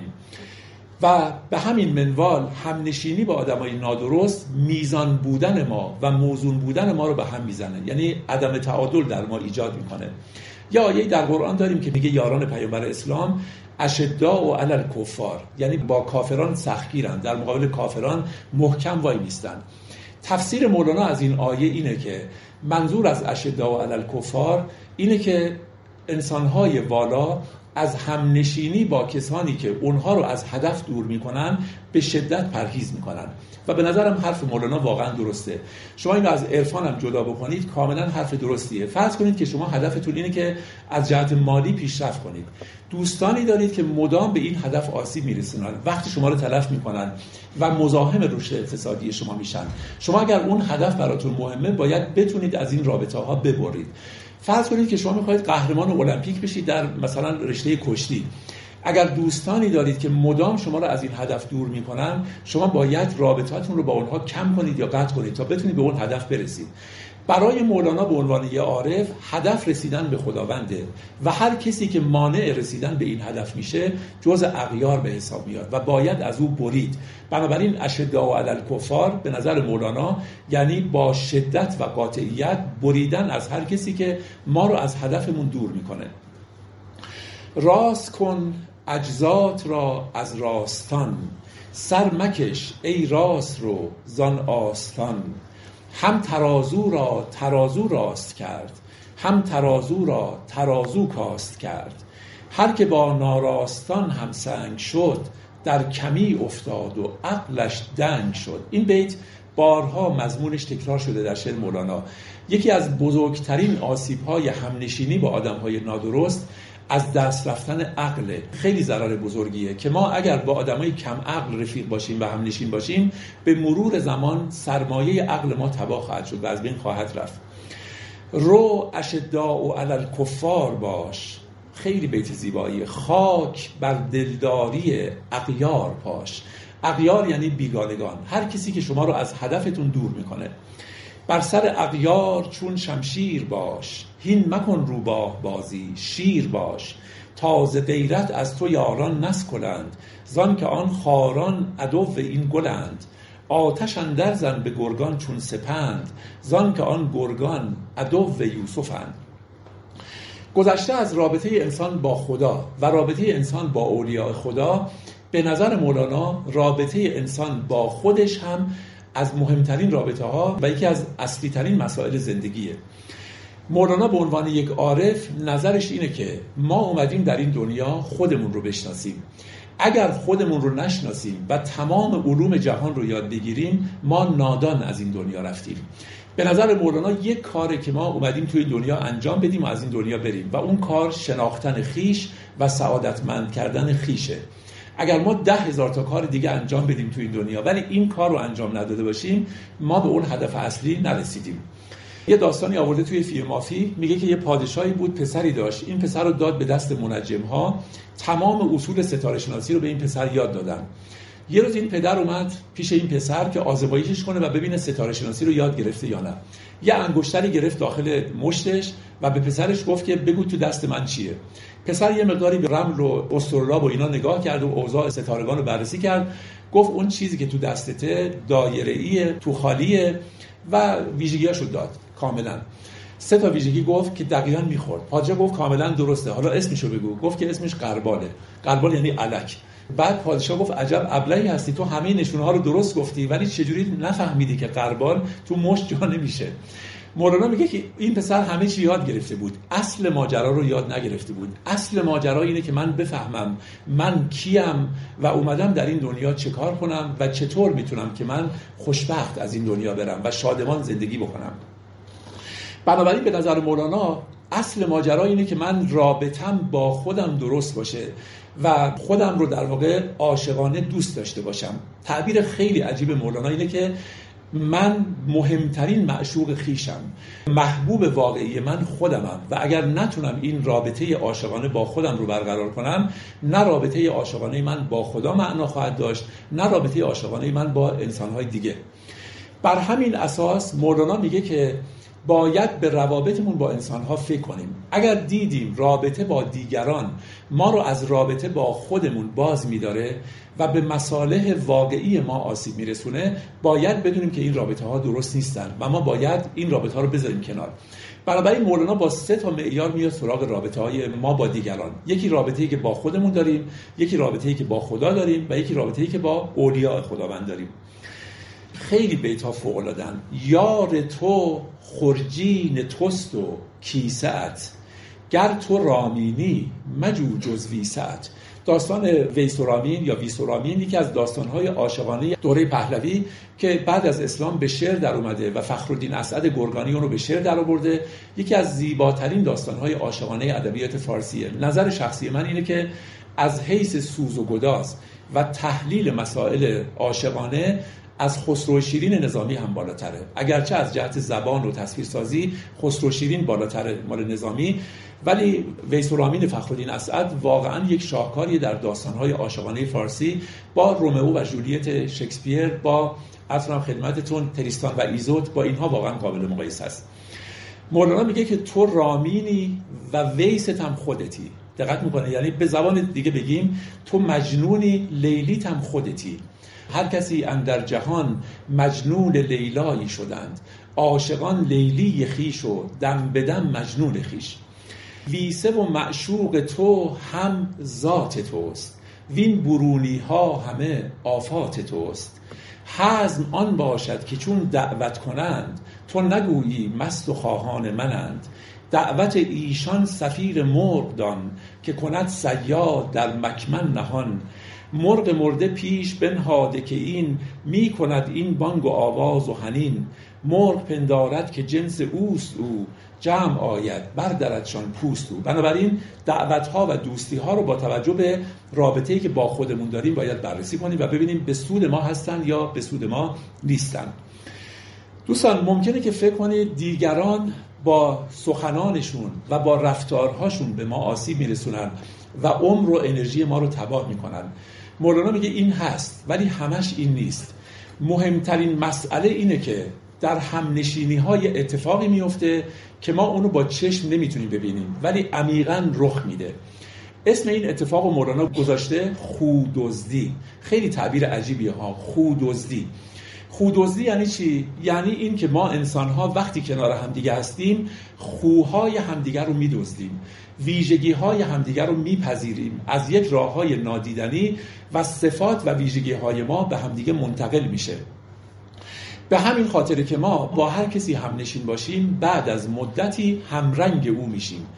و به همین منوال همنشینی با آدمای نادرست میزان بودن ما و موزون بودن ما رو به هم میزنه، یعنی عدم تعادل در ما ایجاد میکنه. یا آیه در قرآن داریم که میگه یاران پیامبر اسلام اشداء و علی الکفار، یعنی با کافران سختگیرن، در مقابل کافران محکم وای میستن. تفسیر مولانا از این آیه اینه که منظور از اشداء و علی الکفار اینه که انسان‌های والا از همنشینی با کسانی که اونها رو از هدف دور میکنن به شدت پرهیز میکنن و به نظرم حرف مولانا واقعا درسته. شما اینو از عرفان هم جدا بکنید کاملا حرف درستیه. فرض کنید که شما هدفتون اینه که از جهت مالی پیشرفت کنید، دوستانی دارید که مدام به این هدف آسیب میرسونن، وقت شما رو تلف میکنن و مزاحم رشد اقتصادی شما میشن. شما اگر اون هدف براتون مهمه باید بتونید از این رابطه ها ببرید. فرض کنید که شما میخواید قهرمان المپیک بشید در مثلا رشته کشتی. اگر دوستانی دارید که مدام شما رو از این هدف دور میکنن، شما باید رابطاتون رو با اونها کم کنید یا قطع کنید تا بتونید به اون هدف برسید. برای مولانا به عنوان یه عارف هدف رسیدن به خداونده و هر کسی که مانع رسیدن به این هدف میشه جزء اغیار به حساب میاد و باید از او برید. بنابراین اشداء علی الکفار به نظر مولانا یعنی با شدت و قاطعیت بریدن از هر کسی که ما رو از هدفمون دور میکنه. راست کن اجزات را از راستان، سر مکش ای راست رو زان آستان. هم ترازو را ترازو راست کرد، هم ترازو را ترازو کاست کرد. هر که با ناراستان هم سنگ شد، در کمی افتاد و عقلش دنگ شد. این بیت بارها مضمونش تکرار شده در شعر مولانا. یکی از بزرگترین آسیب‌های همنشینی با آدم‌های نادرست از دست رفتن عقل. خیلی ضرر بزرگیه که ما اگر با آدمای کم عقل رفیق باشیم و همنشین باشیم، به مرور زمان سرمایه عقل ما تباه خواهد شد و از بین خواهد رفت. رو اشداء علی الکفار باش، خیلی بیت زیبایی. خاک بر دلداری اغیار پاش. اغیار یعنی بیگانگان، هر کسی که شما رو از هدفتون دور میکنه. بر سر اغیار چون شمشیر باش، هین مکن روباه بازی شیر باش. تازه غیرت از تو یاران نسکلند، زان که آن خاران عدو این گلند. آتش اندر زن به گرگان چون سپند، زان که آن گرگان عدو یوسفند. گذشته از رابطه انسان با خدا و رابطه انسان با اولیاء خدا، به نظر مولانا رابطه انسان با خودش هم از مهمترین رابطه ها و یکی از اصلی ترین مسائل زندگیه. مولانا به عنوان یک عارف نظرش اینه که ما اومدیم در این دنیا خودمون رو بشناسیم. اگر خودمون رو نشناسیم و تمام علوم جهان رو یاد بگیریم، ما نادان از این دنیا رفتیم. به نظر مولانا یک کاره که ما اومدیم توی دنیا انجام بدیم و از این دنیا بریم و اون کار شناختن خیش و سعادتمند کردن خیشه. اگر ما 10,000 تا کار دیگه انجام بدیم توی دنیا ولی این کار رو انجام نداده باشیم، ما به اون هدف اصلی نرسیدیم. یه داستانی آورده توی فیلم مافی، میگه که یه پادشاهی بود، پسری داشت. این پسر رو داد به دست منجم‌ها، تمام اصول ستاره شناسی رو به این پسر یاد دادن. یه روز این پدر اومد پیش این پسر که آزمایشش کنه و ببینه ستاره شناسی رو یاد گرفته یا نه. یه انگشتری گرفت داخل مشتش و به پسرش گفت که بگو تو دست من چیه. پسر یه مقداری به رمل و استرلاب و اینا نگاه کرد و اوضاع ستارگان رو بررسی کرد. گفت اون چیزی که تو دستته دایره‌ایه، تو خالیه و ویژگیاشو داد کاملا. 3 تا ویژگی گفت که دقیقاً میخورد. پادشاه گفت کاملا درسته، حالا اسمشو بگو. گفت که اسمش قرباله. قربال یعنی الک. بعد پادشاه گفت عجب ابلهی هستی، تو همه نشونه ها رو درست گفتی ولی چجوری نفهمیدی که قربال تو مشت جا نمیشه. مولانا میگه که این پسر همه چی یاد گرفته بود، اصل ماجرا رو یاد نگرفته بود. اصل ماجرا اینه که من بفهمم من کیم و اومدم در این دنیا چه کار کنم و چطور میتونم که من خوشبخت از این دنیا برم و شادمان زندگی بکنم. بنابراین به نظر مولانا اصل ماجرا اینه که من رابطم با خودم درست باشه و خودم رو در واقع عاشقانه دوست داشته باشم. تعبیر خیلی عجیب مولانا اینه که من مهمترین معشوق خیشم، محبوب واقعی من خودمم و اگر نتونم این رابطه عاشقانه با خودم رو برقرار کنم، نه رابطه عاشقانه من با خدا معنا خواهد داشت، نه رابطه عاشقانه من با انسان‌های دیگه. بر همین اساس مولانا میگه که باید به روابطمون با انسان‌ها فکر کنیم. اگر دیدیم رابطه با دیگران ما رو از رابطه با خودمون باز می‌داره و به مصالح واقعی ما آسیب میرسونه، باید بدونیم که این رابطه‌ها درست نیستن و ما باید این رابطه‌ها رو بذاریم کنار. بنابراین مولانا با 3 تا معیار میاد سراغ رابطه‌های ما با دیگران. یکی رابطه‌ای که با خودمون داریم، یکی رابطه‌ای که با خدا داریم و یکی رابطه‌ای که با اولیاء خداوند داریم. خیلی بیت‌ها فوق‌العاده‌اند. یار تو خرجین توست و کیسه‌ات، گر تو رامینی مجو جز ویسه‌ات. داستان ویس و رامین یا ویس و رامین یکی از داستان‌های عاشقانه دوره پهلوی که بعد از اسلام به شعر در اومده و فخرالدین اسعد گرگانی اون رو به شعر در آورده. یکی از زیباترین داستان‌های عاشقانه ادبیات فارسیه. نظر شخصی من اینه که از حیث سوز و گداز و تحلیل مسائل عاشقانه از خسرو شیرین نظامی هم بالاتره، اگرچه از جهت زبان و تصویرسازی خسرو شیرین بالاتره مال نظامی، ولی ویس و رامین فخرالدین اسعد واقعا یک شاهکاری در داستان‌های عاشقانه فارسی با رومئو و جولیت شکسپیر، با اصلا خدمتتون تریستان و ایزوت، با اینها واقعا قابل مقایسه است. مولانا میگه که تو رامینی و ویست هم خودتی. دقت میکنه، یعنی به زبان دیگه بگیم تو مجنونی، لیلیت هم خودتی. هر کسی اندر جهان مجنون لیلایی شدند، عاشقان لیلی خیش و دم بدم مجنون خیش. ویسه و معشوق تو هم ذات توست، وین برونی ها همه آفات توست. حزم آن باشد که چون دعوت کنند، تو نگویی مست و خواهان منند. دعوت ایشان سفیر مرغ دان، که کند صیاد در مکمن نهان. مرغ مرده پیش بنهاده که این می کند این بانگ و آواز و حنین. مرغ پندارد که جنس اوست او، جمع آید بردردشان پوست او. بنابراین دعوت‌ها و دوستی‌ها رو با توجه به رابطه‌ای که با خودمون داریم باید بررسی کنیم و ببینیم به سود ما هستن یا به سود ما نیستن. دوستان ممکنه که فکر کنید دیگران با سخنانشون و با رفتارهاشون به ما آسیب میرسونن و عمر و انرژی ما رو تباه میکنن. مولانا میگه این هست ولی همش این نیست. مهمترین مسئله اینه که در همنشینی‌های اتفاقی میفته که ما اونو با چشم نمیتونیم ببینیم ولی عمیقاً رخ میده. اسم این اتفاق رو مولانا گذاشته خوددزدی. خیلی تعبیر عجیبیه ها، خوددزدی. خوددزدی یعنی چی؟ یعنی این که ما انسان‌ها وقتی کنار همدیگه هستیم خوهای همدیگه رو می‌دزدیم، ویژگی‌های همدیگه رو میپذیریم از یک راه‌های نادیدنی و صفات و ویژگی‌های ما به همدیگه منتقل میشه. به همین خاطره که ما با هر کسی همنشین باشیم بعد از مدتی همرنگ او میشیم.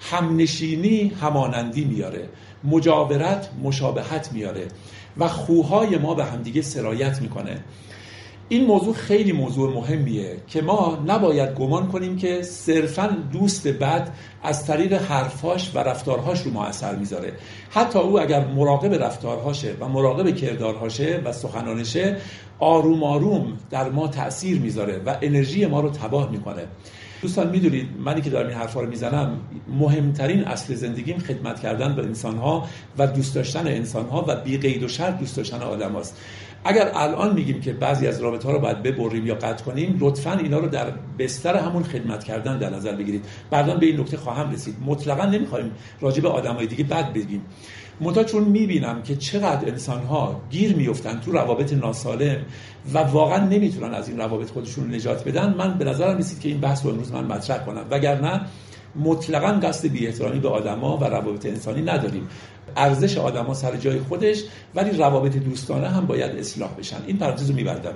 همنشینی همانندی میاره، مجاورت مشابهت میاره و خوهای ما به همدیگه سرایت میکنه. این موضوع خیلی موضوع مهمیه که ما نباید گمان کنیم که صرفاً دوست بد از طریق حرفاش و رفتارهاش رو ما اثر میذاره. حتی او اگر مراقب رفتارهاشه و مراقب کردارهاشه و سخنانشه آروم آروم در ما تأثیر میذاره و انرژی ما رو تباه میکنه. دوستان میدونید منی که دارم این حرفا رو میزنم مهمترین اصل زندگیم خدمت کردن به انسانها و دوست داشتن انسانها و بی قید و شرط دوست داشتن آدم هاست. اگر الان میگیم که بعضی از رابطه ها رو باید ببریم یا قطع کنیم لطفاً اینا رو در بستر همون خدمت کردن در نظر بگیرید. بعداً به این نکته خواهم رسید. مطلقاً نمیخوایم راجع به آدمای دیگه بد بگیم. منتها چون میبینم که چقدر انسان‌ها گیر میافتن تو روابط ناسالم و واقعا نمیتونن از این روابط خودشون نجات بدن، من به نظرم رسید که این بحث رو امروز من مطرح کنم. وگرنه مطلقاً قصد بی‌احترامی به آدما و روابط انسانی نداریم. ارزش آدما سر جای خودش ولی روابط دوستانه هم باید اصلاح بشن. این پرانتز رو می‌بندم.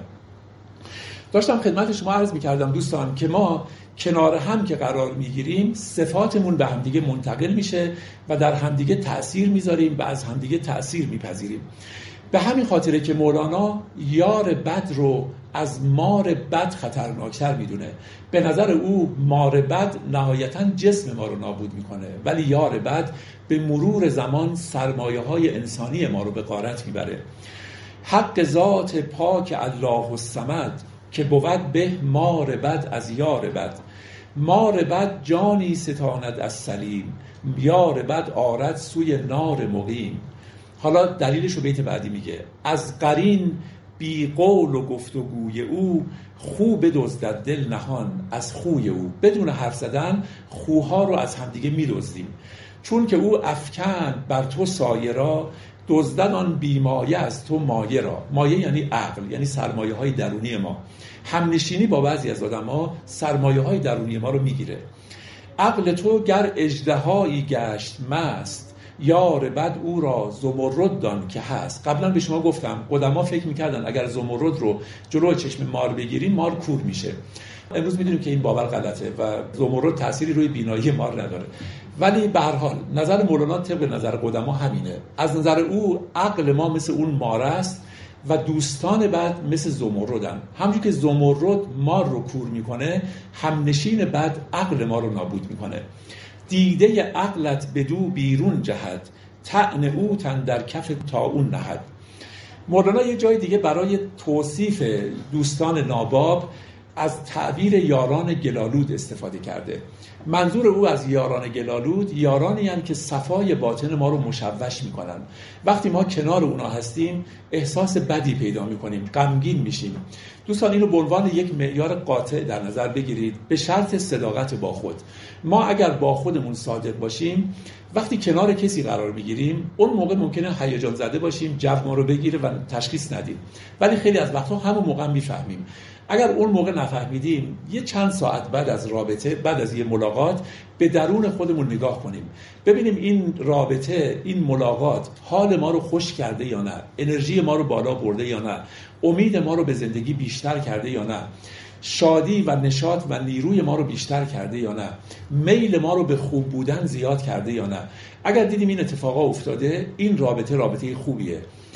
داشتم خدمت شما عرض می‌کردم دوستان که ما کنار هم که قرار میگیریم صفاتمون به همدیگه منتقل میشه و در همدیگه تأثیر میذاریم و از همدیگه تأثیر میپذیریم. به همین خاطره که مولانا یار بد رو از مار بد خطرناکتر میدونه. به نظر او مار بد نهایتاً جسم ما رو نابود میکنه ولی یار بد به مرور زمان سرمایه‌های انسانی ما رو به غارت میبره. حق ذات پاک الله الصمد که بود به مار بد از یار بد. مار بد جانی ستاند از سلیم، یار بد آرد سوی نار مقیم. حالا دلیلش رو بیت بعدی میگه از قرین بی قول و گفتگوی او، خو بدزدد دل نهان از خوی او. بدون حرف زدن خوها رو از همدیگه میدزدیم. چون که او افکند بر تو سایه را، دزدد آن بیمایه از تو مایه را. مایه یعنی عقل، یعنی سرمایه های درونی ما. همنشینی با بعضی از آدم‌ها سرمایه های درونی ما رو میگیره. عقل تو گر اژدهایی گشت مست، یار بد او را زمرد دان که هست. قبلا به شما گفتم قدما فکر میکردن اگر زمرد رو جلوی چشم مار بگیریم مار کور میشه. امروز میدونیم که این باور غلطه و زمرد تأثیری روی بینایی مار نداره. ولی به هر حال نظر مولانا طبق نظر قدما همینه. از نظر او عقل ما مثل اون مار است و دوستان بد مثل زمردن. همونجور که زمرد مار رو کور میکنه، همنشین بد عقل ما رو نابود میکنه. دیده عقلت بدو بیرون جهد، طعن او تن در کف طاعون نهد. مولانا یه جای دیگه برای توصیف دوستان ناباب از تعبیر یاران گلالود استفاده کرده. منظور او از یاران گلالود یارانی هستند که صفای باطن ما رو مشوش میکنن. وقتی ما کنار اونا هستیم احساس بدی پیدا میکنیم، غمگین میشیم. دوستان اینو به عنوان یک معیار قاطع در نظر بگیرید، به شرط صداقت با خود. ما اگر با خودمون صادق باشیم وقتی کنار کسی قرار میگیریم اون موقع ممکنه هیجان زده باشیم، جو ما رو بگیره و تشخیص ندیم، ولی خیلی از وقتها همون موقع میفهمیم. اگر اون موقع نفهمیدیم یه چند ساعت بعد از رابطه، بعد از یه ملاقات به درون خودمون نگاه کنیم، ببینیم این رابطه، این ملاقات حال ما رو خوش کرده یا نه، انرژی ما رو بالا برده یا نه، امید ما رو به زندگی بیشتر کرده یا نه، شادی و نشاط و نیروی ما رو بیشتر کرده یا نه، میل ما رو به خوب بودن زیاد کرده یا نه. اگر دیدیم این اتفاقا افتاده این رابطه خوبیه.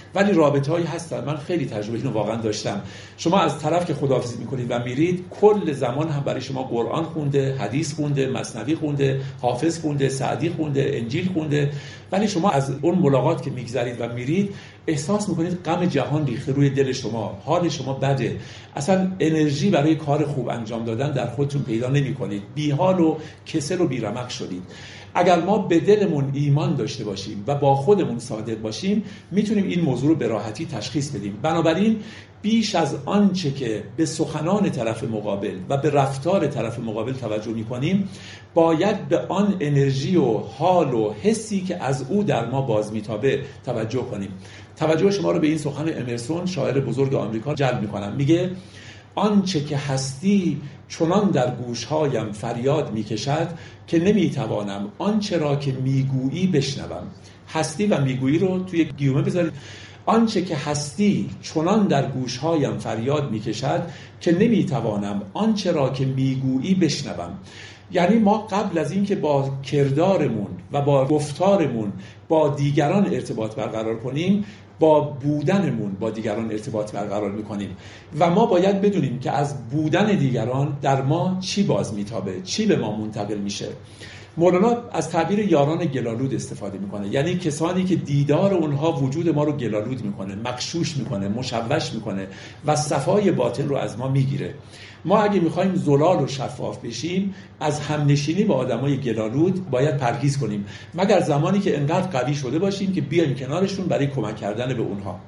ولی رابطه‌هایی هستن. من خیلی تجربه اینو واقعا داشتم. شما از طرف که خداحافظی میکنید و میرید، کل زمان هم برای شما قرآن خونده، حدیث خونده، مثنوی خونده، حافظ خونده، سعدی خونده، انجیل خونده، ولی شما از اون ملاقات که میگذرید و میرید احساس میکنید غم جهان ریخته روی دل شما، حال شما بده، اصلا انرژی برای کار خوب انجام دادن در خودتون پیدا نمیکنید، بی‌حال و کسل و بی‌رمق شدید. اگر ما به دلمون ایمان داشته باشیم و با خودمون صادق باشیم، میتونیم این موضوع رو به راحتی تشخیص بدیم. بنابراین بیش از آنچه که به سخنان طرف مقابل و به رفتار طرف مقابل توجه میکنیم، باید به آن انرژی و حال و حسی که از او در ما باز میتابه توجه کنیم. توجه شما رو به این سخن امرسون، شاعر بزرگ آمریکا، جلب میکنم. میگه آنچه که هستی چنان در گوشهایم فریاد میکشد که نمیتوانم آنچه را که میگویی بشنوم. هستی و میگویی رو توی گیومه بذارید. آنچه که هستی چنان در گوشهایم فریاد میکشد که نمیتوانم آنچه را که میگویی بشنوم. یعنی ما قبل از این که با کردارمون و با گفتارمون با دیگران ارتباط برقرار کنیم، با بودنمون با دیگران ارتباط برقرار میکنیم و ما باید بدونیم که از بودن دیگران در ما چی باز میتابه، چی به ما منتقل میشه. مولانا از تعبیر یاران گلالود استفاده میکنه، یعنی کسانی که دیدار اونها وجود ما رو گلالود میکنه، مغشوش میکنه، مشوش میکنه و صفای باطن رو از ما میگیره. ما اگه میخوایم زلال و شفاف بشیم، از همنشینی با آدمای گلالود باید پرهیز کنیم، مگر زمانی که انقدر قوی شده باشیم که بیایم کنارشون برای کمک کردن به اونها.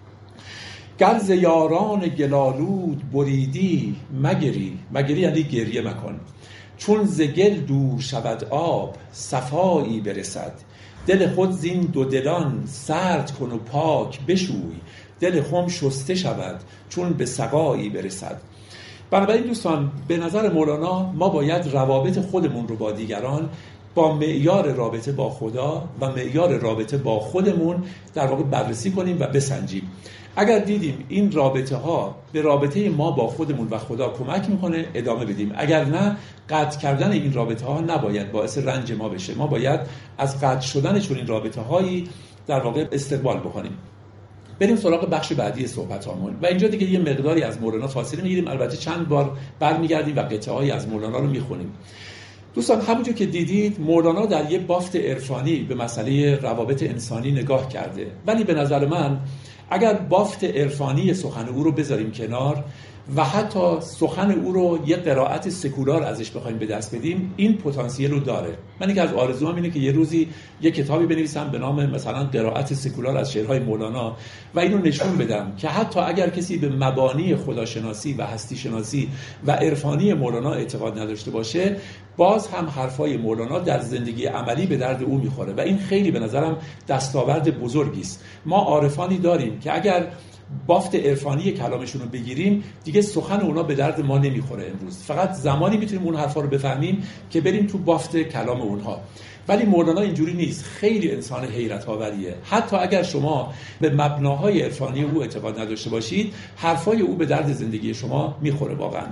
گر ز یاران گلالود بریدی مگری یعنی گریه مکن، چون ز گل دور شود آب صفایی برسد. دل خود زین دو دلان سرد کن و پاک بشوی، دل خم شسته شود چون به سقایی برسد. بنابراین دوستان، به نظر مولانا ما باید روابط خودمون رو با دیگران با معیار رابطه با خدا و معیار رابطه با خودمون در واقع بررسی کنیم و بسنجیم. اگر دیدیم این رابطه ها به رابطه ما با خودمون و خدا کمک میکنه، ادامه بدیم. اگر نه، قطع کردن این رابطه ها نباید باعث رنج ما بشه. ما باید از قطع شدن چون این رابطه هایی در واقع استقبال بکنیم. بریم سراغ بخش بعدی صحبتامون و اینجا دیگه یه مقداری از مولانا فاصله میگیریم، البته چند بار برمیگردیم و قطعه‌ای از مولانا رو میخونیم. دوستان، همونجور که دیدید مولانا در یه بافت عرفانی به مسئله روابط انسانی نگاه کرده، ولی به نظر من اگر بافت عرفانی سخن او رو بذاریم کنار و حتی سخن او رو یه قرائت سکولار ازش بخوایم به دست بدیم، این پتانسیل رو داره. من یکی از آرزوام اینه که یه روزی یه کتابی بنویسم به نام مثلا قرائت سکولار از شعرهای مولانا و اینو نشون بدم که حتی اگر کسی به مبانی خداشناسی و هستی شناسی و عرفانی مولانا اعتقاد نداشته باشه، باز هم حرفای مولانا در زندگی عملی به درد او میخوره و این خیلی به نظرم دستاورد بزرگی است. ما عارفانی داریم که اگر بافت عرفانی کلامشون رو بگیریم، دیگه سخن اونا به درد ما نمیخوره امروز. فقط زمانی میتونیم اون حرفا رو بفهمیم که بریم تو بافت کلام اونها. ولی مولانا اینجوری نیست، خیلی انسان حیرت آوریه. حتی اگر شما به مبناهای عرفانی او اعتقاد نداشته باشید، حرفای او به درد زندگی شما میخوره واقعا.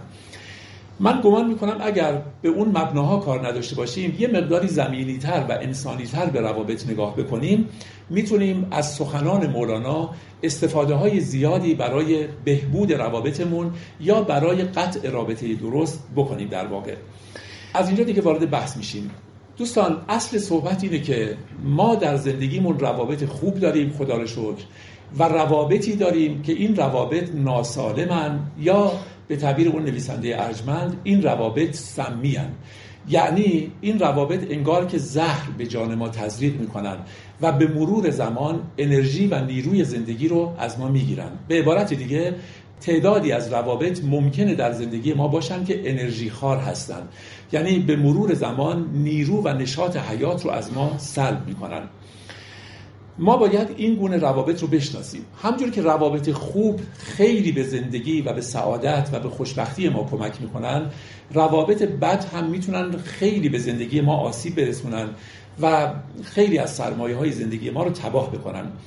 من گمان میکنم اگر به اون مبناها کار نداشته باشیم، یه مقداری زمینی‌تر و انسانی‌تر به روابط نگاه بکنیم، میتونیم از سخنان مولانا استفاده‌های زیادی برای بهبود روابطمون یا برای قطع رابطه درست بکنیم. در واقع از اینجا دیگه وارد بحث میشیم. دوستان، اصل صحبت اینه که ما در زندگیمون روابط خوب داریم، خدا رو شکر، و روابطی داریم که این روابط ناسالمن یا به تعبیر اون نویسنده ارجمند این روابط سمی‌اند. یعنی این روابط انگار که زهر به جان ما تزریق میکنن و به مرور زمان انرژی و نیروی زندگی رو از ما میگیرن. به عبارت دیگه، تعدادی از روابط ممکنه در زندگی ما باشن که انرژی خوار هستن، یعنی به مرور زمان نیرو و نشاط حیات رو از ما سلب میکنن. ما باید این گونه روابط رو بشناسیم. همونجور که روابط خوب خیلی به زندگی و به سعادت و به خوشبختی ما کمک میکنن، روابط بد هم میتونن خیلی به زندگی ما آسیب برسونن و خیلی از سرمایه‌های زندگی ما رو تباه بکنن.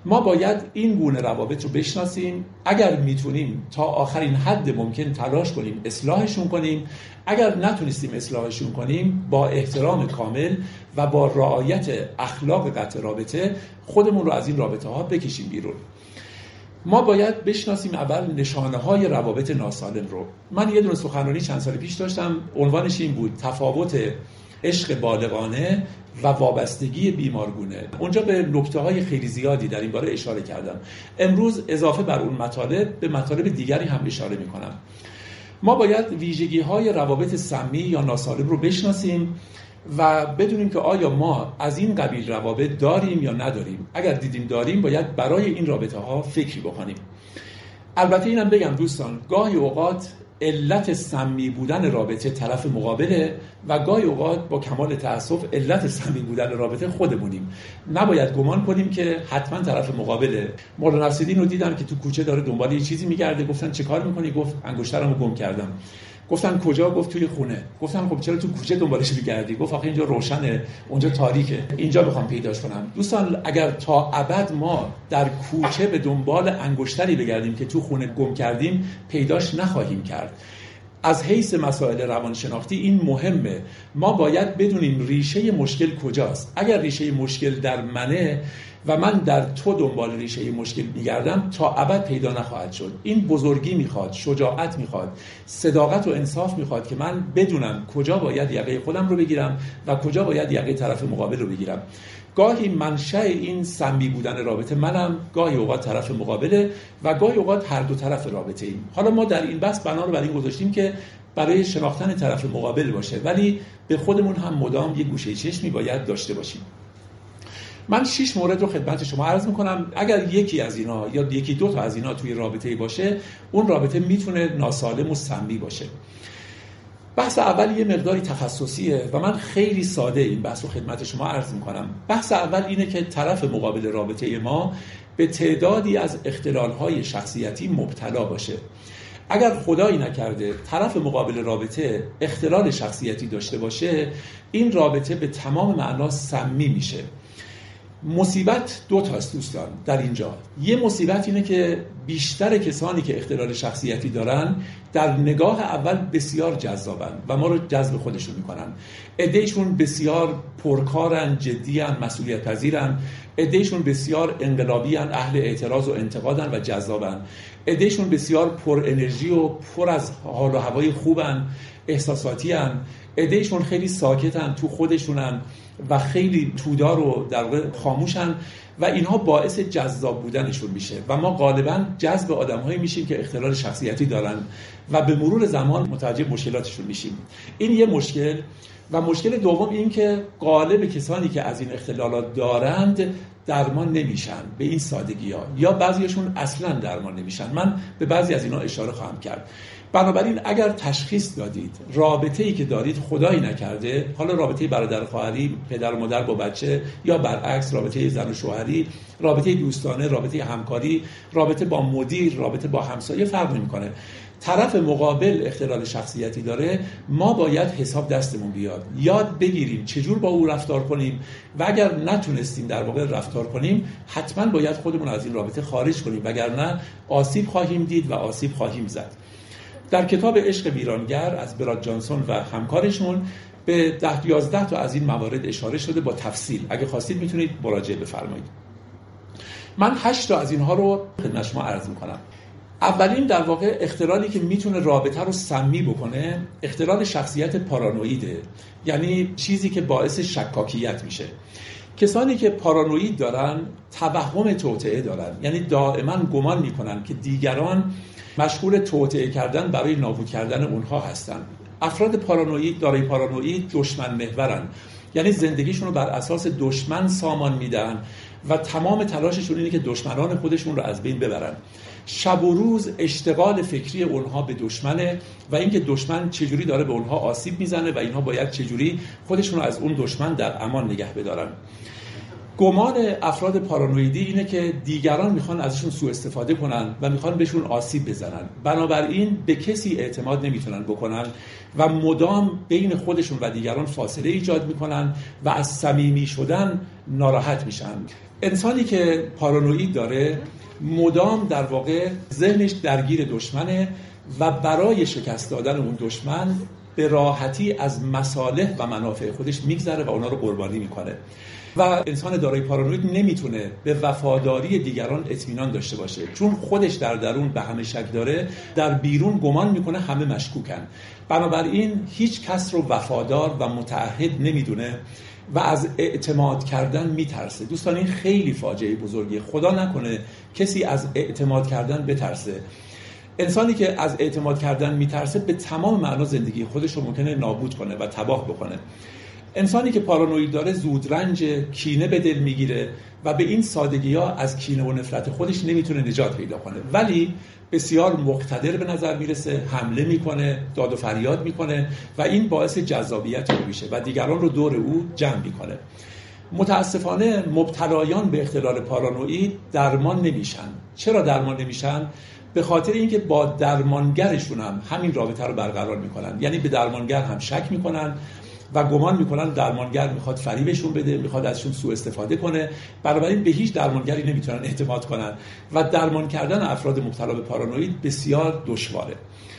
ما باید این گونه روابط رو بشناسیم، اگر میتونیم تا آخرین حد ممکن تلاش کنیم اصلاحشون کنیم، اگر نتونستیم اصلاحشون کنیم با احترام کامل و با رعایت اخلاق قطع رابطه خودمون رو از این رابطه ها بکشیم بیرون. ما باید بشناسیم اول نشانه‌های روابط ناسالم رو. من یه دونه سخنرانی چند سال پیش داشتم، عنوانش این بود: تفاوت عشق بالغانه و وابستگی بیمارگونه. اونجا به نکته‌های خیلی زیادی در این باره اشاره کردم. امروز اضافه بر اون مطالب به مطالب دیگری هم اشاره می‌کنم. ما باید ویژگی‌های روابط سمی یا ناسالم رو بشناسیم و بدونیم که آیا ما از این قبیل روابط داریم یا نداریم. اگر دیدیم داریم باید برای این رابطه ها فکری بکنیم. البته اینم بگم دوستان، گاهی اوقات علت سمی بودن رابطه طرف مقابله و گاهی اوقات با کمال تأسف علت سمی بودن رابطه خودمونیم. نباید گمان کنیم که حتما طرف مقابله. مولانا نصرالدین رو دیدم که تو کوچه داره دنبال یه چیزی میگرده. گفتن چه کار میکنی؟ گفت انگشترمو گم کردم. گفتن کجا؟ گفت توی خونه. گفتم خب چرا تو کوچه دنبالش می‌گردی؟ گفت آخه اینجا روشنه، اونجا تاریکه، اینجا می‌خوام پیداش کنم. دوستان اگر تا ابد ما در کوچه به دنبال انگشتری بگردیم که تو خونه گم کردیم، پیداش نخواهیم کرد. از حیث مسائل روانشناختی این مهمه. ما باید بدونیم ریشه مشکل کجاست. اگر ریشه مشکل در منه و من در تو دنبال ریشه مشکل میگردم، تا ابد پیدا نخواهد شد. این بزرگی میخواد، شجاعت میخواد، صداقت و انصاف میخواد که من بدونم کجا باید یقه خودم رو بگیرم و کجا باید یقه طرف مقابل رو بگیرم. گاهی منشأ این سمی بودن رابطه منم، گاهی اوقات طرف مقابله و گاهی اوقات هر دو طرف رابطه ایم. حالا ما در این بحث بنا رو بر این گذاشتیم که برای شناختن طرف مقابل باشه، ولی به خودمون هم مدام یه گوشه چشمی باید داشته باشیم. من 6 مورد رو خدمت شما عرض میکنم. اگر یکی از اینا یا یکی دو تا از اینا توی رابطه باشه، اون رابطه میتونه ناسالم و سمی باشه. بحث اول یه مقداری تخصصیه و من خیلی ساده این بحث رو خدمت شما عرض میکنم. بحث اول اینه که طرف مقابل رابطه ما به تعدادی از اختلال‌های شخصیتی مبتلا باشه. اگر خدایی نکرده طرف مقابل رابطه اختلال شخصیتی داشته باشه، این رابطه به تمام معنا سمی میشه. مصیبت دو تاست دوستان در اینجا. یه مصیبت اینه که بیشتر کسانی که اختلال شخصیتی دارن در نگاه اول بسیار جذابن و ما رو جذب خودشون میکنن. عده‌شون بسیار پرکارن، جدیان، مسئولیت پذیرن. عده‌شون بسیار انقلابیان، اهل اعتراض و انتقادن و جذابن. عده‌شون بسیار پر انرژی و پر از حال و هوای خوبن، احساساتیان. عده‌شون خیلی ساکتن، تو خودشونن و خیلی تودار و در واقع خاموشن و اینها باعث جذاب بودنشون میشه و ما غالبا جذب آدم‌هایی میشیم که اختلال شخصیتی دارن و به مرور زمان متوجه مشکلاتشون میشیم. این یه مشکل. و مشکل دوم این که غالب کسانی که از این اختلالات دارند درمان نمیشن به این سادگی‌ها، یا بعضیشون اصلا درمان نمیشن. من به بعضی از اینا اشاره خواهم کرد. بنابراین اگر تشخیص دادید رابطه‌ای که دارید خدایی نکرده، حالا رابطه برادر خواهری، پدر و مادر با بچه، یا برعکس رابطه زن و شوهری، رابطه دوستانه، رابطه همکاری، رابطه با مدیر، رابطه با همسایه، فرق نمی‌کنه، طرف مقابل اختلال شخصیتی داره، ما باید حساب دستمون بیاد، یاد بگیریم چجور با او رفتار کنیم و اگر نتونستیم در واقع رفتار کنیم، حتما باید خودمون از این رابطه خارج کنیم، وگرنه آسیب خواهیم دید و آسیب خواهیم زد. در کتاب عشق ویرانگر از براد جانسون و همکارشون به 10-11 تا از این موارد اشاره شده با تفصیل. اگه خواستید میتونید مراجعه بفرمایید. من 8 تا از اینها رو خدمت شما عرض میکنم. اولین در واقع اختلالی که میتونه رابطه رو سمی بکنه، اختلال شخصیت پارانویده، یعنی چیزی که باعث شکاکیت میشه. کسانی که پارانوید دارن توهم توطئه دارن، یعنی دائما گمان میکنن که دیگران مشغول توطئه کردن برای نابود کردن اونها هستن. افراد پارانوید، دارای پارانوید، دشمن محورن، یعنی زندگیشون رو بر اساس دشمن سامان میدن و تمام تلاششون اینه که دشمنان خودشون رو از بین ببرن. شب و روز اشتغال فکری اونها به دشمنه و اینکه دشمن چجوری داره به اونها آسیب میزنه و اینها باید چجوری خودشون رو از اون دشمن در امان نگه بدارن. گمان افراد پارانویدی اینه که دیگران میخوان ازشون سوء استفاده کنن و میخوان بهشون آسیب بزنن، بنابراین به کسی اعتماد نمیتونن بکنن و مدام بین خودشون و دیگران فاصله ایجاد میکنن و از صمیمی شدن ناراحت میشن. انسانی که پارانوید داره مدام در واقع ذهنش درگیر دشمنه و برای شکست دادن اون دشمن به راحتی از مصالح و منافع خودش میگذره و اونا رو قربانی میکنه و انسان دارای پارانوید نمیتونه به وفاداری دیگران اطمینان داشته باشه، چون خودش در درون به همه شک داره، در بیرون گمان میکنه همه مشکوکن، بنابراین هیچ کس رو وفادار و متعهد نمیدونه و از اعتماد کردن میترسه. دوستان این خیلی فاجعه بزرگیه، خدا نکنه کسی از اعتماد کردن بترسه. انسانی که از اعتماد کردن میترسه به تمام معنا زندگی خودش رو ممکنه نابود کنه و تباه بکنه. انسانی که پارانوید داره زودرنج، کینه به دل میگیره و به این سادگی‌ها از کینه و نفرت خودش نمیتونه نجات پیدا کنه، ولی بسیار مقتدر به نظر میرسه، حمله میکنه، داد و فریاد میکنه و این باعث جذابیت او میشه و دیگران رو دور او جمع میکنه. متاسفانه مبتلایان به اختلال پارانوید درمان نمیشن. چرا درمان نمیشن؟ به خاطر اینکه با درمانگرشون هم همین رابطه رو برقرار میکنن، یعنی به درمانگر هم شک میکنن و گمان میکنن درمانگر میخواد فریبشون بده، میخواد ازشون سوء استفاده کنه، بنابراین به هیچ درمانگری نمیتونن اعتماد کنن و درمان کردن افراد مبتلا به پارانوید بسیار دشواره.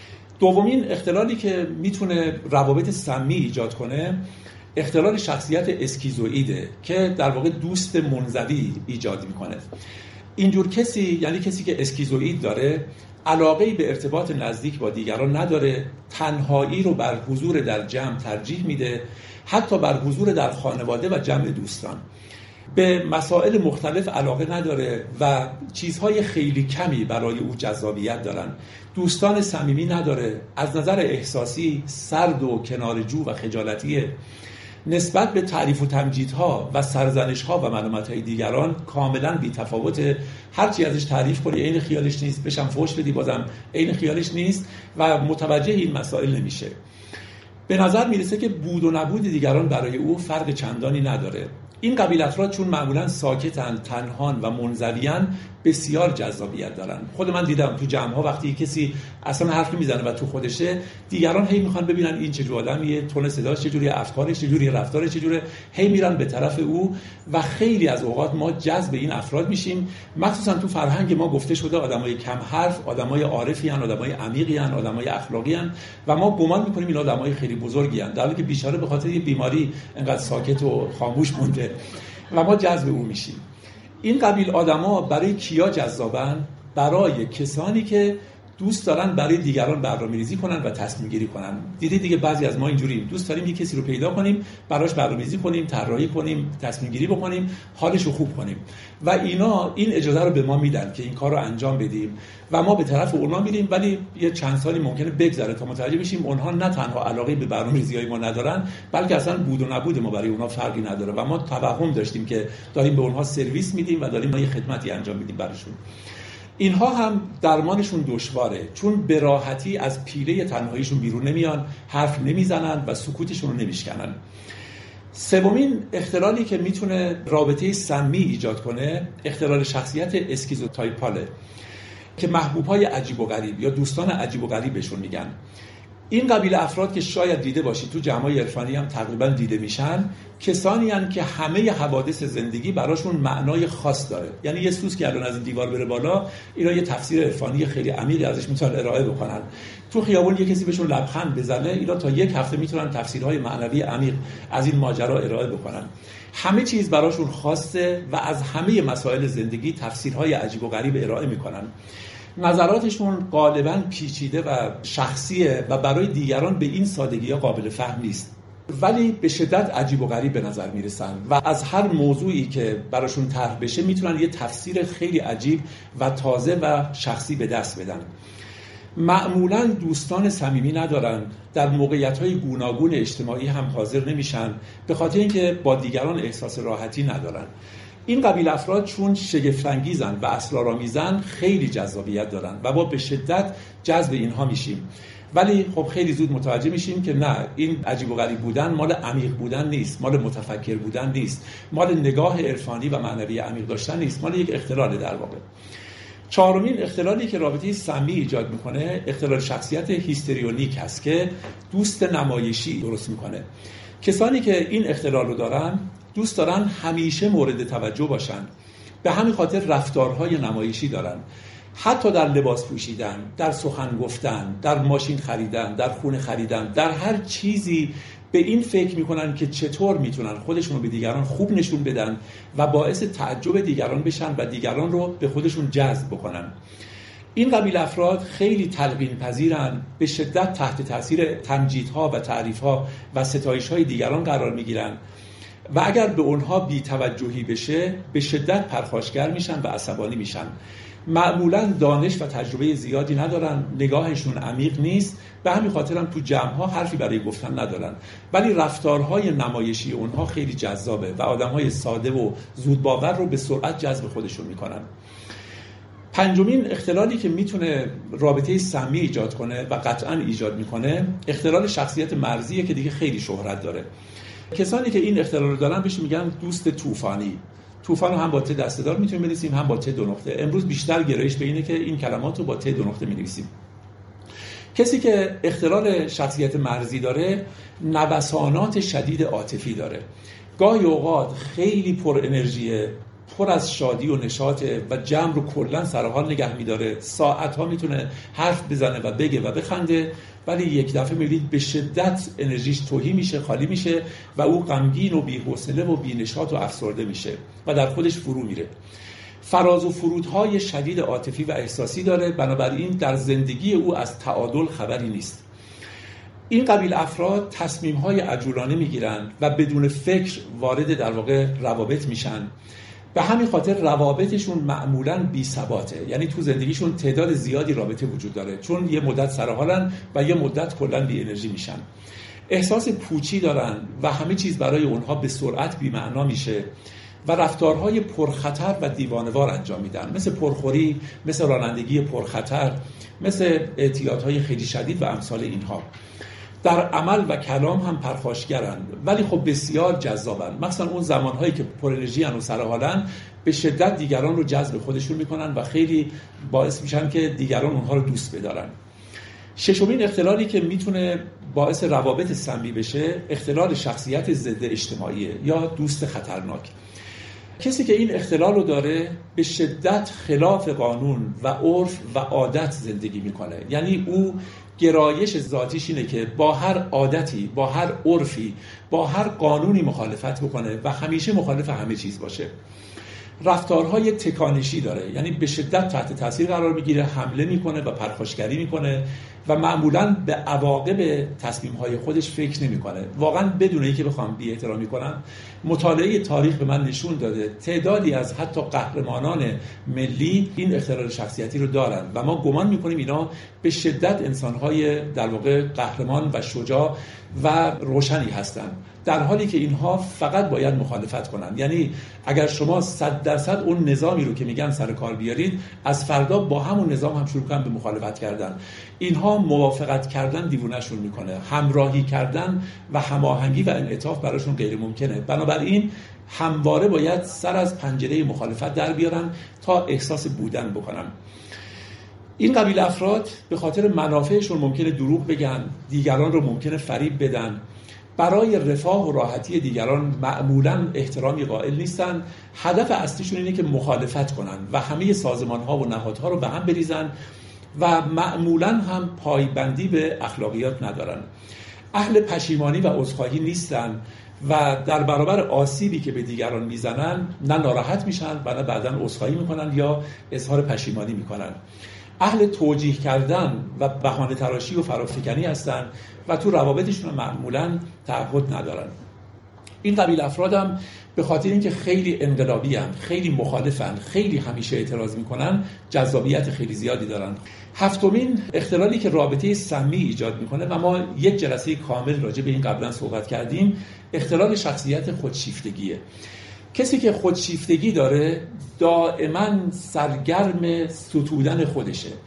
دومین اختلالی که میتونه روابط سمی ایجاد کنه اختلال شخصیت اسکیزوئیده که در واقع دوست منزوی ایجاد میکنه. اینجور کسی، یعنی کسی که اسکیزوئید داره، علاقه‌ای به ارتباط نزدیک با دیگران نداره، تنهایی رو بر حضور در جمع ترجیح میده، حتی بر حضور در خانواده و جمع دوستان. به مسائل مختلف علاقه نداره و چیزهای خیلی کمی برای او جذابیت دارن. دوستان صمیمی نداره، از نظر احساسی سرد و کناره‌جو و خجالتیه. نسبت به تعریف و تمجیدها و سرزنش‌ها و ملامت‌های دیگران کاملاً بی‌تفاوته. هر چی ازش تعریف کنی عین خیالش نیست، بشم فحش بدی بازم عین خیالش نیست و متوجه این مسائل نمیشه. به نظر میرسه که بود و نبود دیگران برای او فرق چندانی نداره. این قبیل افراد چون معمولاً ساکتن، تنهان و منزویان بسیار جذابیت دارن. خود من دیدم تو جمع‌ها وقتی کسی اصلا حرف نمیزنه و تو خودشه، دیگران هی میخوان ببینن این چه جور آدمیه، تون صداش چجوریه، افکارش چجوریه، رفتارش چجوره، هی میرن به طرف او و خیلی از اوقات ما جذب این افراد میشیم. مخصوصا تو فرهنگ ما گفته شده آدمای کم حرف آدمای عارفی ان، آدمای عمیقی ان، آدمای اخلاقی ان و ما گمان میکنیم این آدمای خیلی بزرگی ان، در حالی که بیچاره به خاطر یه بیماری انقدر ساکت و خاموش مونده و ما جذب او میشیم. این قبیل آدما برای کیا جذابن؟ برای کسانی که دوست دارن برای دیگران برنامه‌ریزی کنن و تصمیم گیری کنن. دیدید دیگه بعضی از ما اینجوریم، دوست داریم یه کسی رو پیدا کنیم، براش برنامه‌ریزی کنیم، طراحی کنیم، تصمیم گیری بکنیم، حالش رو خوب کنیم و اینا این اجازه رو به ما میدن که این کار رو انجام بدیم و ما به طرف اونها میریم، ولی یه چند سالی ممکنه بگذره تا متوجه بشیم اونها نه تنها علاقه به برنامه‌ریزی‌های ما ندارن، بلکه اصلا بود و نبود ما برای اونها فرقی نداره و ما توهم داشتیم که داریم به اونها سرویس میدیم و داریم یه خدمتی انجام میدیم براشون. اینها هم درمانشون دشواره، چون به راحتی از پیله تنهاییشون بیرون نمیان، حرف نمیزنن و سکوتشون رو نمیشکنن. سومین اختلالی که میتونه رابطه سمی ایجاد کنه اختلال شخصیت اسکیزوتایپاله که محبوبهای عجیب و غریب یا دوستان عجیب و غریب بهشون میگن. این قبیل افراد که شاید دیده باشید تو جمع‌های عرفانی هم تقریبا دیده میشن، کسانی هستند که همه حوادث زندگی براشون معنای خاص داره. یعنی یه سوس که الان از این دیوار بره بالا، اینا یه تفسیر عرفانی خیلی عمیقی ازش میتونن ارائه بکنن. تو خیابون یه کسی بهشون لبخند بزنه، اینا تا یک هفته میتونن تفسیرهای معنوی عمیق از این ماجرا ارائه بکنن. همه چیز براشون خاصه و از همه مسائل زندگی تفسیرهای عجیب و غریب ارائه میکنن. نظراتشون غالباً پیچیده و شخصیه و برای دیگران به این سادگی‌ها قابل فهم نیست، ولی به شدت عجیب و غریب به نظر میرسن و از هر موضوعی که براشون طرح بشه میتونن یه تفسیر خیلی عجیب و تازه و شخصی به دست بدن. معمولاً دوستان صمیمی ندارن، در موقعیت‌های گوناگون اجتماعی هم حاضر نمیشن به خاطر اینکه با دیگران احساس راحتی ندارن. این قبیل افراد چون شگفت‌انگیزن و اسرارآمیزن خیلی جذابیت دارن و ما به شدت جذب اینها میشیم. ولی خب خیلی زود متوجه میشیم که نه، این عجیب و غریب بودن مال عمیق بودن نیست، مال متفکر بودن نیست، مال نگاه عرفانی و معنوی عمیق داشتن نیست، مال یک اختلال در واقع. چهارمین اختلالی که رابطه سمی ایجاد میکنه اختلال شخصیت هیستریونیک هست که دوست نمایشی درست میکنه. کسانی که این اختلال رو دارن دوست دارن همیشه مورد توجه باشن، به همین خاطر رفتارهای نمایشی دارن، حتی در لباس پوشیدن، در سخن گفتن، در ماشین خریدن، در خونه خریدن، در هر چیزی به این فکر میکنن که چطور میتونن خودشون رو به دیگران خوب نشون بدن و باعث تعجب دیگران بشن و دیگران رو به خودشون جذب بکنن. این قبیل افراد خیلی تلقین پذیرن، به شدت تحت تاثیر تمجیدها و تعریفها و ستایش‌های دیگران قرار میگیرن و اگر به اونها بی توجهی بشه به شدت پرخاشگر میشن و عصبانی میشن. معمولاً دانش و تجربه زیادی ندارن، نگاهشون عمیق نیست، به همین خاطر هم تو جمع‌ها حرفی برای گفتن ندارن، ولی رفتارهای نمایشی اونها خیلی جذابه و آدم‌های ساده و زودباور رو به سرعت جذب خودشون میکنن. پنجمین اختلالی که میتونه رابطه سمی ایجاد کنه و قطعاً ایجاد میکنه اختلال شخصیت مرزیه که دیگه خیلی شهرت داره. کسانی که این اختلال رو دارن بهش میگن دوست طوفانی. طوفان رو هم با ت دسته‌دار میتونیم بنویسیم، هم با ت دو نقطه. امروز بیشتر گرایش به اینه که این کلمات رو با ت دو نقطه می‌نویسیم. کسی که اختلال شخصیت مرزی داره نوسانات شدید عاطفی داره. گاهی اوقات خیلی پر انرژیه، پر از شادی و نشاطه و جمع رو کلا سر حال نگه می‌داره. ساعت‌ها میتونه حرف بزنه و بگه و بخنده، ولی یک دفعه می‌بینید به شدت انرژیش تهی میشه، خالی میشه و او غمگین و بی‌حوصله و بی‌نشاط و افسرده میشه و در خودش فرو میره. فراز و فرودهای شدید عاطفی و احساسی داره، بنابراین در زندگی او از تعادل خبری نیست. این قبیل افراد تصمیم‌های عجولانه میگیرن و بدون فکر وارد در واقع روابط میشن. به همین خاطر روابطشون معمولاً بی‌ثباته، یعنی تو زندگیشون تعداد زیادی رابطه وجود داره، چون یه مدت سر حالن و یه مدت کلاً بی انرژی میشن. احساس پوچی دارن و همه چیز برای اونها به سرعت بی‌معنا میشه و رفتارهای پرخطر و دیوانه‌وار انجام میدن، مثل پرخوری، مثل رانندگی پرخطر، مثل اعتیادهای خیلی شدید و امثال اینها. در عمل و کلام هم پرخاشگرن، ولی خب بسیار جذابن، مثلا اون زمانهایی که پر انرژی و سر حالن به شدت دیگران رو جذب خودشون میکنن و خیلی باعث میشن که دیگران اونها رو دوست بدارن. ششمین اختلالی که میتونه باعث روابط سمی بشه اختلال شخصیت ضد اجتماعیه یا دوست خطرناک. کسی که این اختلال رو داره به شدت خلاف قانون و عرف و عادت زندگی میکنه، یعنی او گرایش ذاتیش اینه که با هر عادتی، با هر عرفی، با هر قانونی مخالفت بکنه و همیشه مخالف همه چیز باشه. رفتارهای تکانشی داره، یعنی به شدت تحت تاثیر قرار میگیره، حمله میکنه و پرخاشگری میکنه و معمولاً به عواقب تصمیم‌های خودش فکر نمی‌کنه. واقعاً بدون اینکه بخوام بی‌احترامی کنم، مطالعه تاریخ به من نشون داده تعدادی از حتی قهرمانان ملی این اختلال شخصیتی رو دارن و ما گمان می‌کنیم اینا به شدت انسان‌های در واقع قهرمان و شجاع و روشنی هستند، در حالی که اینها فقط باید مخالفت کنن. یعنی اگر شما 100% اون نظامی رو که میگن سر کار بیارید، از فردا با همون نظام هم شروع کنن به مخالفت کردن. اینها موافقت کردن دیوونه‌شون میکنه، همراهی کردن و هماهنگی و انعطاف براشون غیر ممکنه. بنابراین همواره باید سر از پنجره مخالفت در بیارن تا احساس بودن بکنن. این قبیل افراد به خاطر منافعشون ممکنه دروغ بگن، دیگران رو ممکنه فریب بدن، برای رفاه و راحتی دیگران معمولاً احترامی قائل نیستن. هدف اصلیشون اینه که مخالفت کنن و همه سازمان‌ها و نهادها رو به هم بریزن و معمولاً هم پایبندی به اخلاقیات ندارن. اهل پشیمانی و عذرخواهی نیستن و در برابر آسیبی که به دیگران میزنن نه ناراحت میشن و نه بعداً عذرخواهی میکنن یا اظهار پشیمانی میکنن. اهل توجیه کردن و بهانه تراشی و فرافکنی هستن و تو روابطشون معمولاً تعهد ندارن. این قبیل افرادم به خاطر اینکه خیلی انقلابی هستند، خیلی مخالفن، خیلی همیشه اعتراض میکنن، جذابیت خیلی زیادی دارن. هفتمین اختلالی که رابطه سمی ایجاد میکنه و ما یک جلسه کامل راجع به این قبلا صحبت کردیم، اختلال شخصیت خودشیفتگیه. کسی که خودشیفتگی داره دائما سرگرم ستودن خودشه.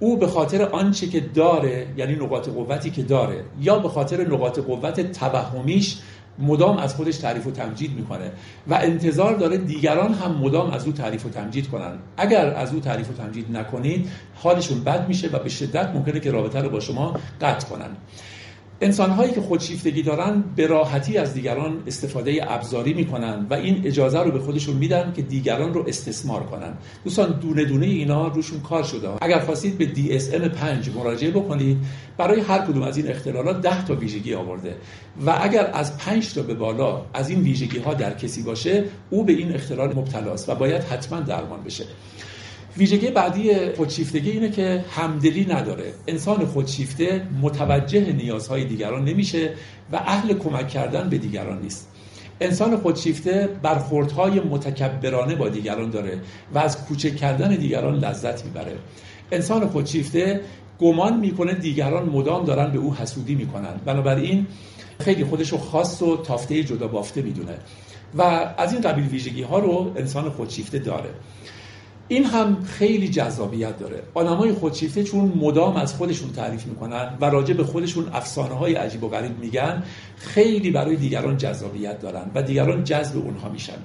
او به خاطر آنچه که داره، یعنی نقاط قوتی که داره، یا به خاطر نقاط قوت توهمیش مدام از خودش تعریف و تمجید میکنه و انتظار داره دیگران هم مدام از او تعریف و تمجید کنن. اگر از او تعریف و تمجید نکنید حالشون بد میشه و به شدت ممکنه که رابطه رو با شما قطع کنن. انسان‌هایی که خودشیفتگی دارن به راحتی از دیگران استفاده ابزاری میکنن و این اجازه رو به خودشون میدن که دیگران رو استثمار کنن. دوستان دونه دونه اینا روشون کار شده. اگر خواستید به DSM 5 مراجعه بکنید، برای هر کدوم از این اختلالات 10 تا ویژگی آورده و اگر از 5 تا به بالا از این ویژگی‌ها در کسی باشه، او به این اختلال مبتلاست و باید حتما درمان بشه. ویژگی بعدی خودشیفتگی اینه که همدلی نداره. انسان خودشیفته متوجه نیازهای دیگران نمیشه و اهل کمک کردن به دیگران نیست. انسان خودشیفته برخوردهای متکبرانه با دیگران داره و از کوچک کردن دیگران لذت میبره. انسان خودشیفته گمان میکنه دیگران مدام دارن به او حسودی میکنن، بنابراین خیلی خودشو خاص و تافته جدا بافته میدونه و از این قبیل ویژگی ها رو انسان خودشیفته داره. این هم خیلی جذابیت داره. آدمای خودشیفته چون مدام از خودشون تعریف میکنن و راجع به خودشون افسانه‌های عجیب و غریب میگن، خیلی برای دیگران جذابیت دارن و دیگران جذب اونها میشن.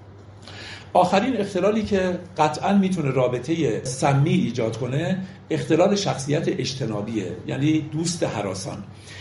آخرین اختلالی که قطعاً میتونه رابطه سمی ایجاد کنه، اختلال شخصیت اجتنابیه، یعنی دوست هراسان.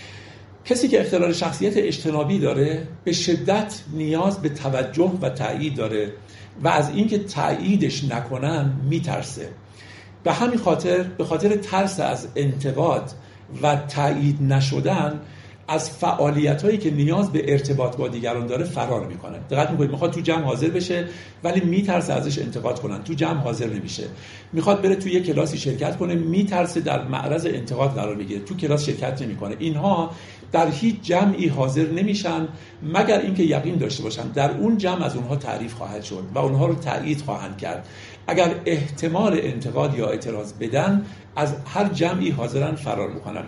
کسی که اختلال شخصیت اجتنابی داره به شدت نیاز به توجه و تأیید داره و از اینکه تأییدش نکنن میترسه. به همین خاطر، به خاطر ترس از انتقاد و تأیید نشدن، از فعالیت‌هایی که نیاز به ارتباط با دیگران داره فرار میکنه. دقت میکنید، میخواد تو جمع حاضر بشه ولی میترسه ازش انتقاد کنن، تو جمع حاضر نمیشه. میخواد بره تو یک کلاسی شرکت کنه، میترسه در معرض انتقاد قرار بگیره، تو کلاس شرکت نمیکنه. اینها در هیچ جمعی حاضر نمیشن مگر اینکه یقین داشته باشن در اون جمع از اونها تعریف خواهد شد و اونها رو تایید خواهند کرد. اگر احتمال انتقاد یا اعتراض بدن، از هر جمعی حاضرن فرار میکنن.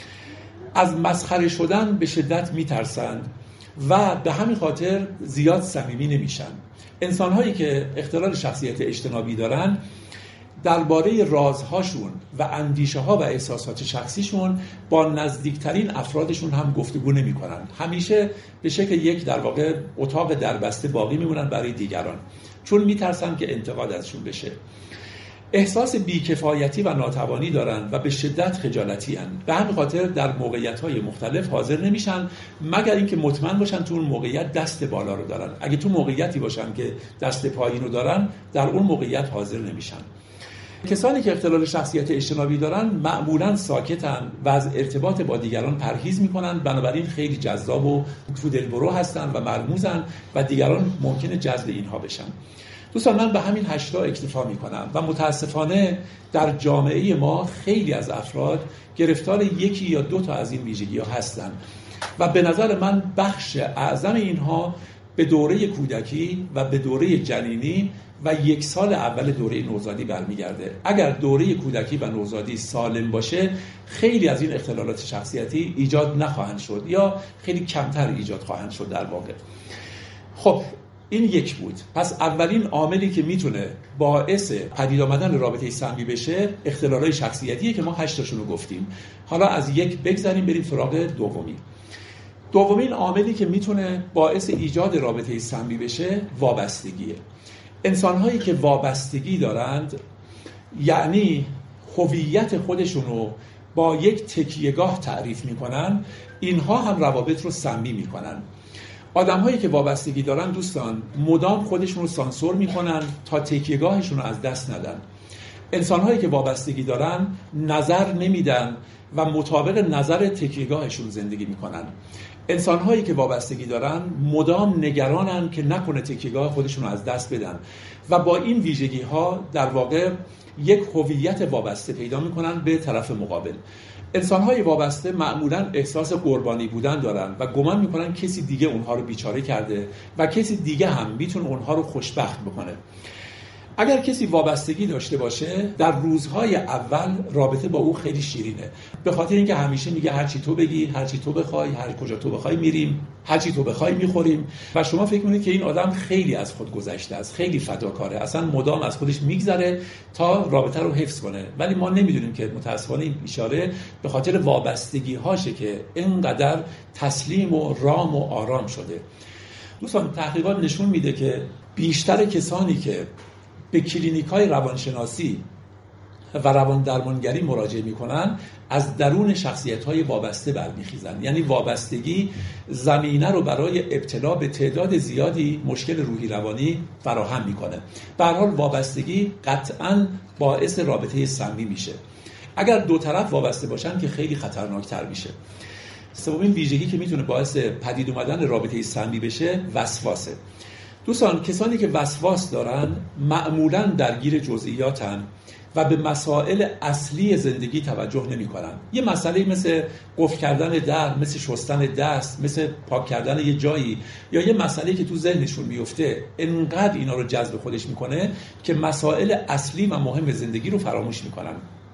از مسخره شدن به شدت میترسند و به همین خاطر زیاد صمیمی نمیشن. انسان‌هایی که اختلال شخصیت اجتنابی دارن درباره رازهاشون و اندیشه‌ها و احساسات شخصیشون با نزدیکترین افرادشون هم گفتگو نمی‌کنن. همیشه به شکل یک در واقع اتاق دربسته باقی میمونن برای دیگران، چون میترسن که انتقاد ازشون بشه. احساس بیکفایتی و ناتوانی دارن و به شدت خجالتی هستند. به همین خاطر در موقعیت‌های مختلف حاضر نمیشن مگر اینکه مطمئن باشن تو اون موقعیت دست بالا رو دارن. اگه تو موقعیتی باشن که دست پایین رو دارن، در اون موقعیت حاضر نمیشن. کسانی که اختلال شخصیت اجتنابی دارن معمولاً ساکتن و از ارتباط با دیگران پرهیز میکنن، بنابراین خیلی جذاب و تو دلبرو هستن و مرموزن و دیگران ممکنه جذب اینها بشن. دوستان، من به همین 8 تا اکتفا میکنم و متاسفانه در جامعه ما خیلی از افراد گرفتار یکی یا 2 تا از این ویژگی‌ها هستن و به نظر من بخش اعظم اینها به دوره کودکی و به دوره جنینی و 1 سال اول دوره نوزادی برمیگرده. اگر دوره کودکی و نوزادی سالم باشه، خیلی از این اختلالات شخصیتی ایجاد نخواهند شد یا خیلی کمتر ایجاد خواهند شد در واقع. خب این یک بود. پس اولین عاملی که میتونه باعث پدید آمدن رابطه سمی بشه اختلالات شخصیتیه که ما 8 تاشون رو گفتیم. حالا از 1 بگذریم بریم سراغ دومی. دومین عاملی که میتونه باعث ایجاد رابطه سمی بشه وابستگیه. انسان‌هایی که وابستگی دارند، یعنی هویت خودشون رو با یک تکیهگاه تعریف میکنن، اینها هم روابط رو سمی میکنن. آدم‌هایی که وابستگی دارن دوستان مدام خودشون رو سانسور میکنن تا تکیهگاهشون رو از دست ندن. انسان‌هایی که وابستگی دارن نظر نمیدن و مطابق نظر تکیهگاهشون زندگی میکنن. انسان‌هایی که وابستگی دارن مدام نگرانن که نکنه تکیهگاه خودشون رو از دست بدن و با این ویژگی‌ها در واقع یک هویت وابسته پیدا میکنن به طرف مقابل. انسان‌های وابسته معمولاً احساس قربانی بودن دارن و گمان میکنن کسی دیگه اونها رو بیچاره کرده و کسی دیگه هم میتونه اونها رو خوشبخت بکنه. اگر کسی وابستگی داشته باشه، در روزهای اول رابطه با او خیلی شیرینه، به خاطر اینکه همیشه میگه هر چی تو بگی، هر چی تو بخوای، هر کجا تو بخوای میریم، هر چی تو بخوای میخوریم و شما فکر میکنید که این آدم خیلی از خود گذشته است، خیلی فداکاره، اصلا مدام از خودش میگذره تا رابطه رو حفظ کنه. ولی ما نمیدونیم که متاسفانه این اشاره به خاطر وابستگی هاشه که اینقدر تسلیم و رام و آرام شده. دوستان، تحقیقات نشون میده که بیشتر کسانی که به کلینیک‌های روانشناسی و روان درمانگری مراجعه میکنن از درون شخصیت‌های وابسته برمیخیزن. یعنی وابستگی زمینه رو برای ابتلا به تعداد زیادی مشکل روحی روانی فراهم میکنه. به هر حال وابستگی قطعاً باعث رابطه سمی میشه. اگر دو طرف وابسته باشن که خیلی خطرناکتر میشه. سومین ویژگی که میتونه باعث پدید اومدن رابطه سمی بشه وسواسه. دوستان، کسانی که وسواس دارن معمولاً درگیر جزئیاتن و به مسائل اصلی زندگی توجه نمی کنن. یه مسئله مثل قفل کردن در، مثل شستن دست، مثل پاک کردن یه جایی، یا یه مسئله که تو ذهنشون میفته انقدر اینا رو جذب خودش میکنه که مسائل اصلی و مهم زندگی رو فراموش میکنن.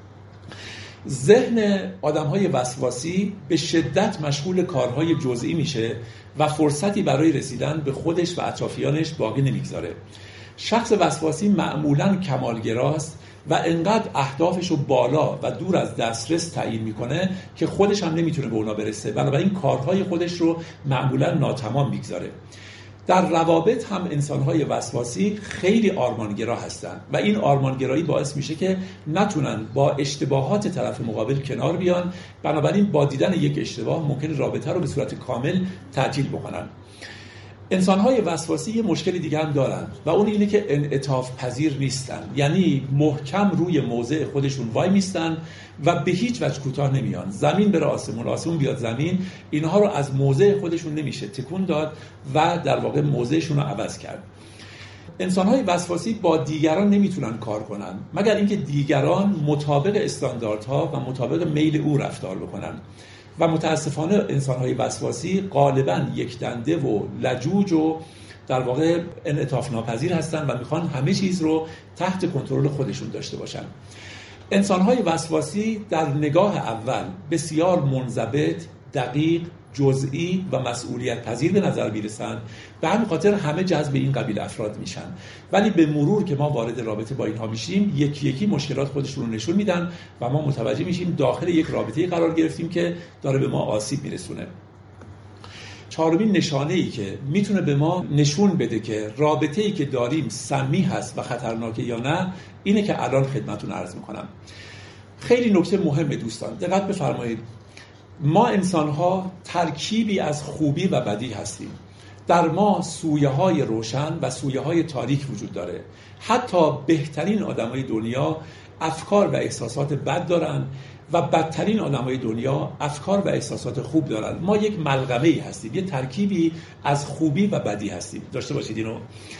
ذهن آدم‌های وسواسی به شدت مشغول کارهای جزئی میشه و فرصتی برای رسیدن به خودش و اطرافیانش باقی نمیگذاره. شخص وسواسی معمولاً کمالگراست و انقدر اهدافش رو بالا و دور از دسترس تعیین میکنه که خودش هم نمیتونه به اونا برسه، بنابراین کارهای خودش رو معمولاً ناتمام میگذاره. در روابط هم انسان‌های وسواسی خیلی آرمانگرا هستن و این آرمانگرایی باعث میشه که نتونن با اشتباهات طرف مقابل کنار بیان، بنابراین با دیدن یک اشتباه ممکن رابطه رو به صورت کامل تعطیل بکنن. انسان‌های وسواسی یه مشکل دیگه هم دارن و اون اینه که انعطاف پذیر نیستن. یعنی محکم روی موضع خودشون وای میستن و به هیچ وجه کوتاه نمیان. زمین بره آسمون، آسمون بیاد زمین، اینها رو از موضع خودشون نمیشه تکون داد و در واقع موضعشون رو عوض کرد. انسان‌های وسواسی با دیگران نمیتونن کار کنن مگر اینکه دیگران مطابق استانداردها و مطابق میل او رفتار بکنن. و متاسفانه انسان‌های وسواسی غالباً یک دنده و لجوج و در واقع انعطاف ناپذیر هستن و میخوان همه چیز رو تحت کنترل خودشون داشته باشن. انسان‌های وسواسی در نگاه اول بسیار منضبط، دقیق، جزئی و مسئولیت پذیر به نظر میرسند، به همین خاطر همه جذب این قبیل افراد میشن. ولی به مرور که ما وارد رابطه با اینها میشیم، یکی یکی مشکلات خودشون رو نشون میدن و ما متوجه میشیم داخل یک رابطه‌ای قرار گرفتیم که داره به ما آسیب میرسونه. چهارمین نشانه‌ای که میتونه به ما نشون بده که رابطه‌ای که داریم سمی هست و خطرناکه یا نه، اینه که الان خدمتتون عرض میکنم. خیلی نکته مهمه دوستان، دقت بفرمایید. ما انسان‌ها ترکیبی از خوبی و بدی هستیم. در ما سویه‌های روشن و سویه‌های تاریک وجود داره. حتی بهترین آدمای دنیا افکار و احساسات بد دارن و بدترین آدمای دنیا افکار و احساسات خوب دارن. ما یک ملغمه‌ای هستیم، یه ترکیبی از خوبی و بدی هستیم. داشته باشید اینو.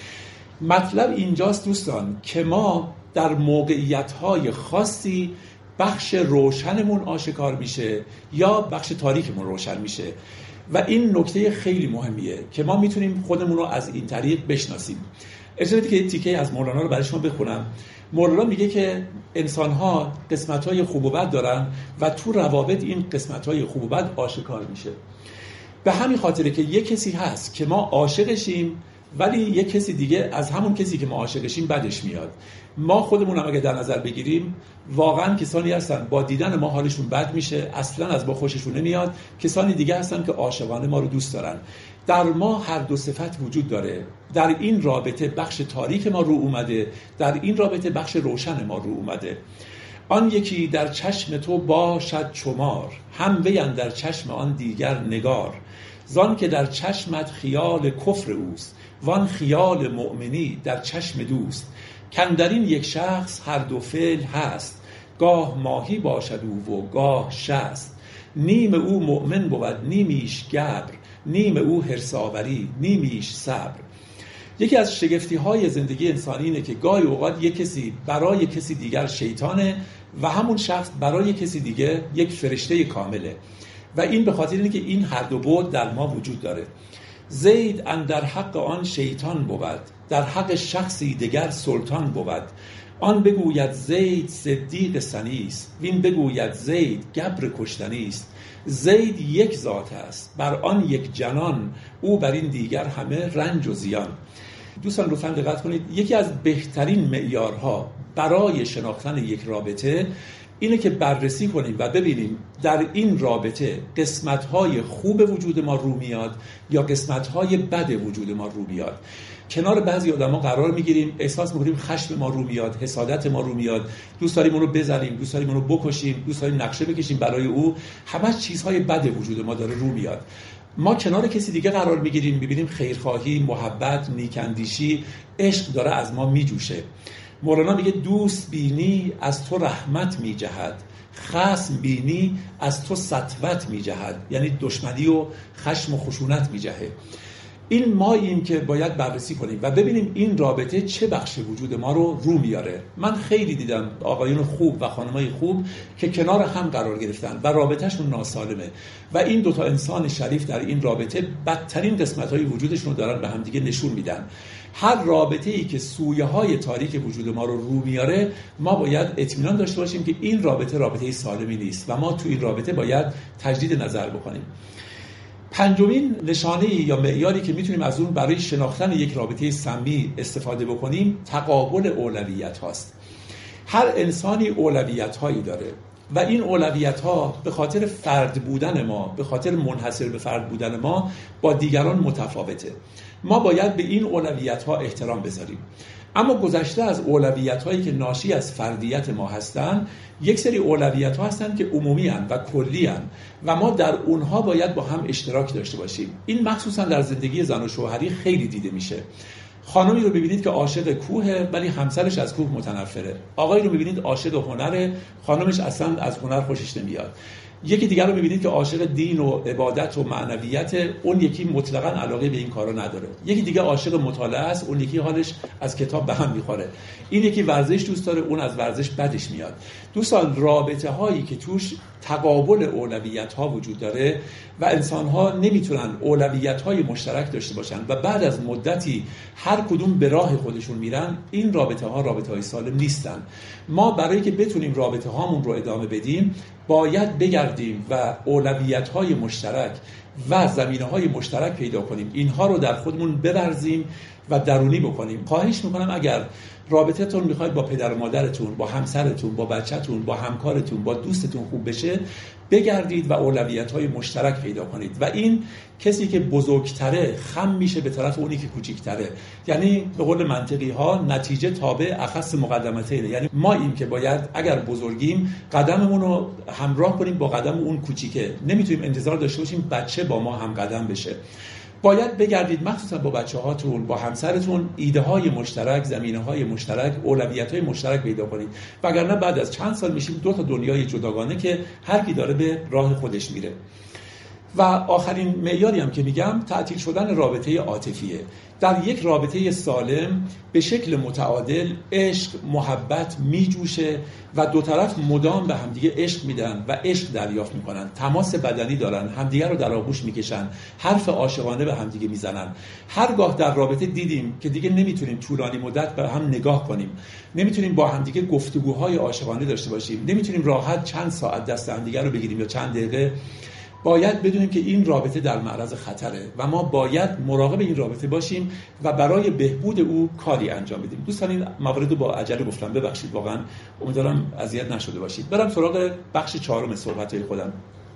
مطلب اینجاست دوستان که ما در موقعیت‌های خاصی بخش روشنمون آشکار میشه یا بخش تاریکمون روشن میشه و این نکته خیلی مهمیه که ما میتونیم خودمون رو از این طریق بشناسیم. اجازه بدید که یه تیکه از مولانا رو برای شما بخونم. مولانا میگه که انسان‌ها قسمت‌های خوب و بد دارن و تو روابط این قسمت‌های خوب و بد آشکار میشه. به همین خاطره که یک کسی هست که ما عاشقشیم ولی یک کسی دیگه از همون کسی که ما عاشقشیم بدش میاد. ما خودمون هم اگه در نظر بگیریم واقعا کسانی هستن با دیدن ما حالشون بد میشه، اصلا از ما خوششون نمیاد. کسانی دیگه هستن که عاشقانه ما رو دوست دارن. در ما هر دو صفت وجود داره. در این رابطه بخش تاریک ما رو اومده، در این رابطه بخش روشن ما رو اومده. آن یکی در چشم تو باشد چمار، هم وی در چشم آن دیگر نگار. زان که در چشمت خیال کفر اوست، وان خیال مؤمنی در چشم دوست. کندرین یک شخص هر دو فعل هست، گاه ماهی باشد او و گاه شست. نیم او مؤمن بود نیمیش گبر، نیم او حرص‌آوری نیمیش صبر. یکی از شگفتی‌های زندگی انسانی اینه که گاهی اوقات یک کسی برای کسی دیگر شیطانه و همون شخص برای کسی دیگه یک فرشته کامله و این به خاطر اینه که این هر دو بعد در ما وجود داره. زید اندر حق آن شیطان بود، در حق شخصی دگر سلطان بود. آن بگوید زید صدیق سنیست، وین بگوید زید گبر کشتنیست. زید یک ذات است، بر آن یک جنان، او بر این دیگر همه رنج و زیان. دوستان لطفاً دقت کنید، یکی از بهترین معیارها برای شناختن یک رابطه اینه که بررسی کنیم و ببینیم در این رابطه قسمت‌های خوب وجود ما رو میاد یا قسمت‌های بد وجود ما رو میاد. کنار بعضی آدما قرار میگیریم، احساس می‌کنیم خشم ما رو میاد، حسادت ما رو میاد، دوست داریم اون رو بزنیم، دوست داریم اون رو بکشیم، دوست داریم نقشه بکشیم برای او، همه چیزهای بد وجود ما داره رو میاد. ما کنار کسی دیگه قرار میگیریم، می‌بینیم خیرخواهی، محبت، نیک‌اندیشی، عشق داره از ما میجوشه. مولانا میگه دوست بینی از تو رحمت میجهد، خصم بینی از تو سطوت میجهد. یعنی دشمنی و خشم و خشونت میجهه. این ماییم که باید بررسی کنیم و ببینیم این رابطه چه بخش وجود ما رو میاره. من خیلی دیدم آقایون خوب و خانمای خوب که کنار هم قرار گرفتن و رابطهشون ناسالمه و این دوتا انسان شریف در این رابطه بدترین قسمت‌های وجودشون رو دارن به هم دیگه نشون میدن. هر رابطه‌ای که سویه‌های تاریک وجود ما رو میاره، ما باید اطمینان داشته باشیم که این رابطه سالمی نیست و ما تو این رابطه باید تجدید نظر بکنیم. پنجمین نشانه یا معیاری که میتونیم از اون برای شناختن یک رابطه سمی استفاده بکنیم تقابل اولویت هاست. هر انسانی اولویت هایی داره و این اولویت ها به خاطر فرد بودن ما، به خاطر منحصر به فرد بودن ما با دیگران متفاوته. ما باید به این اولویت ها احترام بذاریم. اما گذشته از اولویت هایی که ناشی از فردیت ما هستن، یک سری اولویت ها هستن که عمومی هستن و کلی هستن و ما در اونها باید با هم اشتراک داشته باشیم. این مخصوصا در زندگی زن و شوهری خیلی دیده میشه. خانمی رو ببینید که عاشق کوهه ولی همسرش از کوه متنفره. آقایی رو ببینید عاشق هنره، خانمش اصلا از هنر خوشش نمیاد. یکی دیگر رو می‌بینید که عاشق دین و عبادت و معنویت، اون یکی مطلقاً علاقه به این کارا نداره. یکی دیگه عاشق مطالعه است، اون یکی حالش از کتاب به هم می‌خوره. این یکی ورزش دوست داره، اون از ورزش بدش میاد. دوستان رابطه هایی که توش تقابل اولویت ها وجود داره و انسان ها نمیتونن اولویت های مشترک داشته باشن و بعد از مدتی هر کدوم به راه خودشون میرن، این رابطه های سالم نیستن. ما برای که بتونیم رابطه هامون رو ادامه بدیم باید بگردیم و اولویت های مشترک و زمینه های مشترک پیدا کنیم، اینها رو در خودمون بورزیم و درونی بکنیم. خواهش میکنم اگر رابطتون میخواید با پدر و مادرتون، با همسرتون، با بچه‌تون، با همکارتون، با دوستتون خوب بشه، بگردید و اولویت‌های مشترک پیدا کنید و این کسی که بزرگتره خم میشه به طرف اونی که کوچیک‌تره. یعنی به قول منطقی ها نتیجه تابع اخص مقدمتینه. یعنی ما این که باید اگر بزرگیم قدممون رو همراه کنیم با قدم اون کوچیکه. نمیتونیم انتظار داشته باشیم بچه با ما هم قدم بشه. باید بگردید مخصوصا با بچه‌هاتون، با همسرتون، ایده‌های مشترک، زمینه‌های مشترک، اولویت‌های مشترک پیدا کنید. وگرنه بعد از چند سال میشیم دو تا دنیای جداگانه که هر کی داره به راه خودش میره. و آخرین معیاری هم که میگم تعطیل شدن رابطه عاطفیه. در یک رابطه سالم به شکل متعادل عشق، محبت میجوشه و دو طرف مدام به همدیگه عشق میدن و عشق دریافت میکنن، تماس بدنی دارن، همدیگه رو در آغوش میکشن، حرف عاشقانه به همدیگه میزنن. هرگاه در رابطه دیدیم که دیگه نمیتونیم طولانی مدت به هم نگاه کنیم، نمیتونیم با همدیگه گفتگوهای عاشقانه داشته باشیم، نمیتونیم راحت چند ساعت دست همدیگه رو بگیریم یا چند دقیقه، باید بدونیم که این رابطه در معرض خطره و ما باید مراقب این رابطه باشیم و برای بهبود او کاری انجام بدیم. دوستان این موارد رو با عجله گفتم، ببخشید، واقعا امیدوارم اذیت نشده باشید. برم سراغ بخش چهارم صحبت‌های خودم.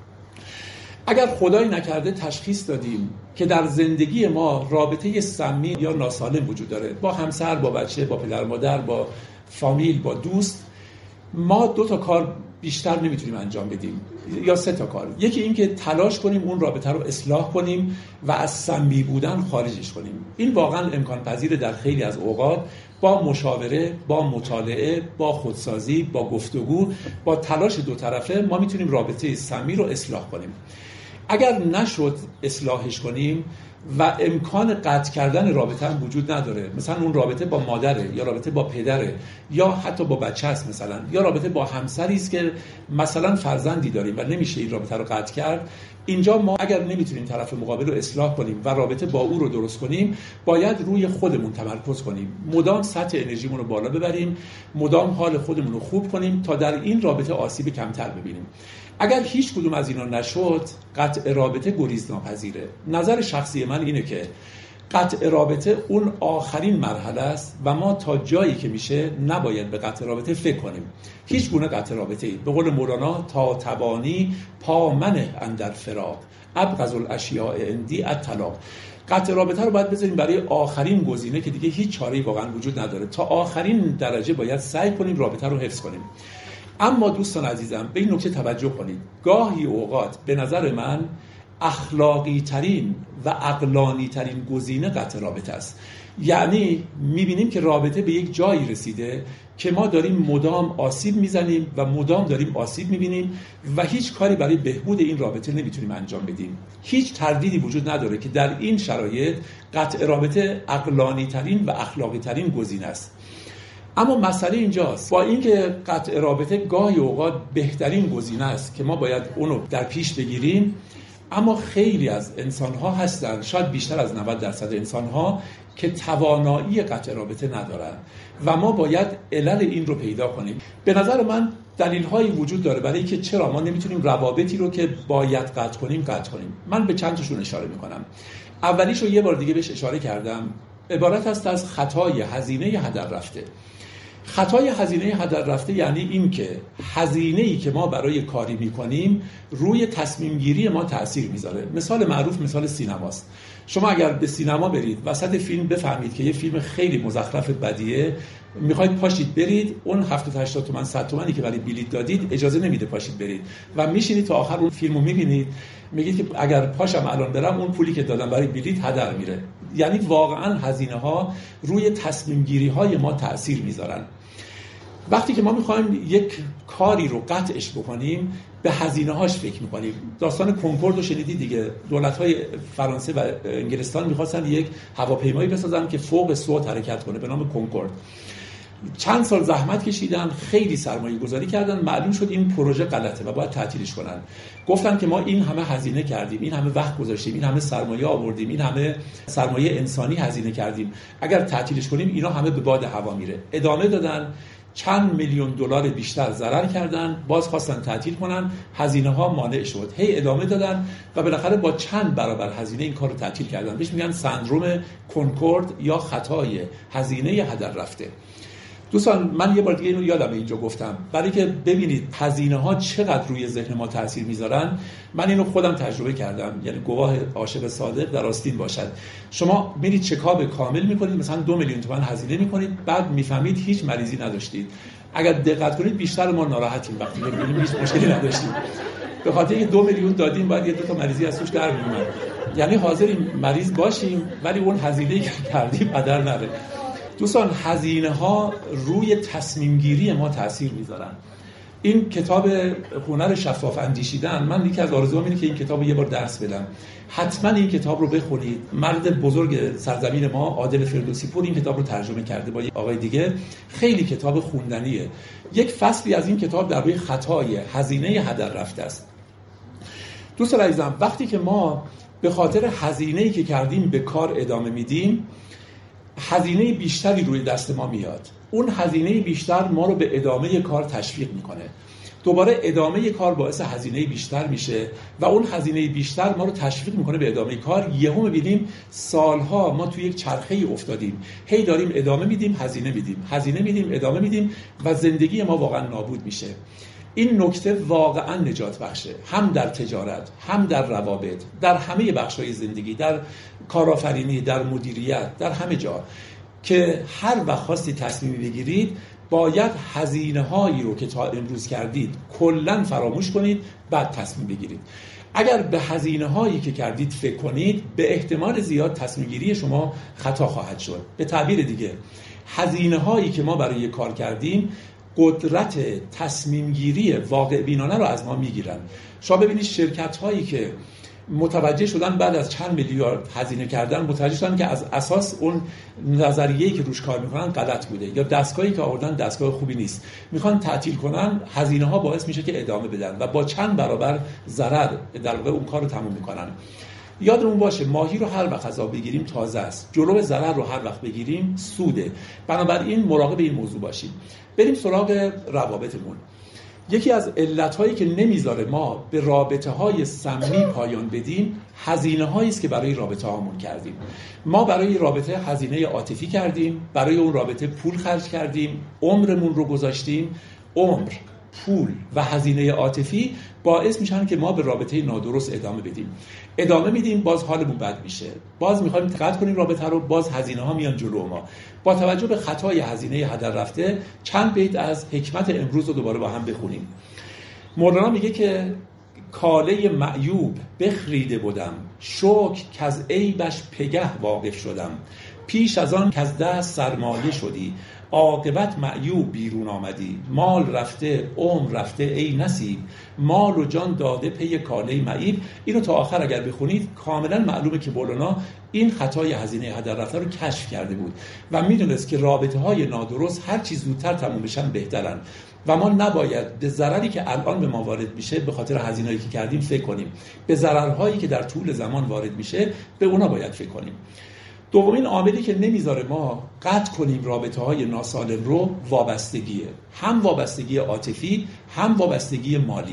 اگر خدای نکرده تشخیص دادیم که در زندگی ما رابطه سمی یا ناسالم وجود داره، با همسر، با بچه، با پدر مادر، با فامیل، با دوست، ما دو تا کار بیشتر نمیتونیم انجام بدیم یا سه تا کار. یکی این که تلاش کنیم اون رابطه رو اصلاح کنیم و از سمی بودن خارجش کنیم. این واقعا امکان پذیره در خیلی از اوقات، با مشاوره، با مطالعه، با خودسازی، با گفتگو، با تلاش دو طرفه ما میتونیم رابطه سمی رو اصلاح کنیم. اگر نشد اصلاحش کنیم، و امکان قطع کردن رابطه هم وجود نداره. مثلا اون رابطه با مادره یا رابطه با پدره یا حتی با بچه است مثلا، یا رابطه با همسری است که مثلا فرزندی داریم و نمیشه این رابطه رو قطع کرد. اینجا ما اگر نمیتونیم طرف مقابل رو اصلاح کنیم و رابطه با او رو درست کنیم، باید روی خودمون تمرکز کنیم، مدام سطح انرژیمون رو بالا ببریم، مدام حال خودمون رو خوب کنیم تا در این رابطه آسیب کمتر ببینیم. اگر هیچ کدوم از اینا نشد، قطع رابطه گریزناپذیره. نظر شخصی من اینه که قطع رابطه اون آخرین مرحله است و ما تا جایی که میشه نباید به قطع رابطه فکر کنیم. هیچ گونه قطع رابطه ای، به قول مولانا، تا توانی پا منه اندر فراق، ابغض الاشیاء عندی الطلاق. قطع رابطه رو باید بذاریم برای آخرین گزینه که دیگه هیچ چاره‌ای واقعا وجود نداره. تا آخرین درجه باید سعی کنیم رابطه رو حفظ کنیم. اما دوستان عزیزم، به این نکته توجه کنید. گاهی اوقات به نظر من اخلاقی ترین و عقلانی ترین گزینه قطع رابطه است. یعنی میبینیم که رابطه به یک جایی رسیده که ما داریم مدام آسیب میزنیم و مدام داریم آسیب میبینیم و هیچ کاری برای بهبود این رابطه نمیتونیم انجام بدیم. هیچ تردیدی وجود نداره که در این شرایط قطع رابطه عقلانی ترین و اخلاقی ترین گزینه است. اما مسئله اینجاست، با اینکه قطع رابطه گاهی اوقات بهترین گزینه است که ما باید اونو در پیش بگیریم، اما خیلی از انسان‌ها هستن، شاید بیشتر از 90% انسان‌ها، که توانایی قطع رابطه ندارن و ما باید علل این رو پیدا کنیم. به نظر من دلیل‌هایی وجود داره برای اینکه چرا ما نمیتونیم روابطی رو که باید قطع کنیم قطع کنیم. من به چند تاشون اشاره می‌کنم. اولیش رو یه بار دیگه بهش اشاره کردم، عبارت است از خطای هزینه هدر رفته. خطای هزینه هدر رفته یعنی این که هزینه‌ای که ما برای کاری می‌کنیم روی تصمیم گیری ما تأثیر میذاره. مثال معروف مثال سینماست. شما اگر به سینما برید، وسط فیلم بفهمید که یه فیلم خیلی مزخرف بدیه، میخواید پاشید برید، اون 70-80 تومن 100 تومانی که برای بلیط دادید اجازه نمیده پاشید برید و میشینید تا آخر اون فیلمو میبینید، میگید که اگر پاشم الان برم اون پولی که دادم برای بلیط هدر میره. یعنی واقعا هزینه ها روی تصمیم گیری های ما تأثیر میذارن. وقتی که ما میخوایم یک کاری رو قطعش بکنیم، به هزینه هاش فکر میکنیم. داستان کنکورد رو شنیدید دیگه. دولت‌های فرانسه و انگلستان میخواستن یک هواپیمایی بسازن که فوق صوت حرکت کنه به نام کنکورد. چند سال زحمت کشیدن، خیلی سرمایه گذاری کردن، معلوم شد این پروژه غلطه و باید تعطیلش کنن. گفتن که ما این همه هزینه کردیم، این همه وقت گذاشتیم، این همه سرمایه آوردیم، این همه سرمایه انسانی هزینه کردیم، اگر تعطیلش کنیم اینا همه به باد هوا میره. ادامه دادن، چند میلیون دلار بیشتر ضرر کردن، باز خواستن تعطیل کنن، هزینه ها مانع شد، هی ادامه دادن و بالاخره با چند برابر هزینه این کار رو تعطیل کردن. بهش میگن سندروم کنکورد یا خطای هزینه هدر رفته. دوستان من یه بار دیگه اینو یادم اینجا گفتم، برای که ببینید هزینه ها چقدر روی ذهن ما تاثیر میذارن. من اینو خودم تجربه کردم، یعنی گواه عاشق صادق در آستین باشد. شما میرید چکاپ کامل میکنید، مثلا 2 میلیون تومان هزینه میکنید، بعد میفهمید هیچ مریضی نداشتید. اگر دقت کنید بیشتر ما ناراحتیم وقتی میبینیم هیچ مشکلی نداشتیم. به خاطر اینکه 2 میلیون دادیم باید یه دو تا مریضی از توش در میومد. یعنی حاضریم مریض باشیم ولی اون هزینه‌ای که کردیم هدر نره. دوستان هزینه ها روی تصمیم گیری ما تأثیر میذارن. این کتاب هنر شفاف اندیشیدن، من یکی از آرزوام اینه که این کتابو یه بار درس بدم. حتما این کتاب رو بخونید. مرد بزرگ سرزمین ما عادل فردوسی پور این کتاب رو ترجمه کرده با آقای دیگه. خیلی کتاب خوندنیه. یک فصلی از این کتاب درباره خطای هزینه هدر رفته است. دوستان عزیزم، وقتی که ما به خاطر هزینه‌ای که کردیم به کار ادامه میدیم، هزینه بیشتری روی دست ما میاد. اون هزینه بیشتر ما رو به ادامه کار تشویق میکنه. دوباره ادامه کار باعث هزینه بیشتر میشه و اون هزینه بیشتر ما رو تشویق میکنه به ادامه کار. یهو میبینیم سالها ما توی یک چرخه‌ای افتادیم، هی داریم ادامه میدیم، هزینه میدیم، ادامه میدیم و زندگی ما واقعا نابود میشه. این نکته واقعا نجات بخشه، هم در تجارت، هم در روابط، در همه بخش‌های زندگی، در کارآفرینی، در مدیریت، در همه جا که هر وقت خواستی تصمیم بگیرید باید هزینه‌هایی رو که تا امروز کردید کلاً فراموش کنید، بعد تصمیم بگیرید. اگر به هزینه‌هایی که کردید فکر کنید، به احتمال زیاد تصمیم گیری شما خطا خواهد شد. به تعبیر دیگه، هزینه‌هایی که ما برای کار کردیم قدرت تصمیم گیری واقع بینانه رو از ما میگیرن. شما ببینید شرکت هایی که متوجه شدن بعد از چند میلیارد هزینه کردن، متوجه شدن که از اساس اون نظریه‌ای که روش کار میکنن غلط بوده، یا دستگاهی که آوردن دستگاه خوبی نیست، میخوان تعطیل کنن. هزینه ها باعث میشه که ادامه بدن و با چند برابر ضرر در واقع اون کارو تموم میکنن. یادمون باشه ماهی رو هر وقت از آب بگیریم تازه است، جلو ضرر رو هر وقت بگیریم سوده. بنابراین مراقب این موضوع باشیم. بریم سراغ روابطمون. یکی از علت‌هایی که نمیذاره ما به رابطه‌های سمی پایان بدیم، هزینه‌هایی است که برای رابطه‌هامون کردیم. ما برای رابطه هزینه عاطفی کردیم، برای اون رابطه پول خرج کردیم، عمرمون رو گذاشتیم. عمر، پول و هزینه عاطفی باعث میشن که ما به رابطه نادرست ادامه میدیم، باز حالمون بد میشه، باز میخوایم قطع کنیم رابطه رو، باز هزینه ها میان جلو ما. با توجه به خطای هزینه هدر رفته، چند بیت از حکمت امروز رو دوباره با هم بخونیم. مولانا میگه که کاله معیوب بخریده بودم، شکر که از عیبش پگه واقف شدم. پیش از آن که از دست سرمایه شدی، عاقبت معیوب بیرون آمدی. مال رفته عمر رفته ای نصیب، مال و جان داده پی کاله معیب. اینو تا آخر اگر بخونید کاملا معلومه که مولانا این خطای هزینه هدر رفته رو کشف کرده بود و میدونست که رابطه های نادرست هر چی زودتر تموم بشن بهترن و ما نباید به ضرری که الان به ما وارد میشه به خاطر هزینه‌ای که کردیم فکر کنیم، به ضررهایی که در طول زمان وارد میشه به اونا باید فکر کنیم. دومین عاملی که نمیذاره ما قطع کنیم رابطه‌های ناسالم رو وابستگیه، هم وابستگی عاطفی هم وابستگی مالی.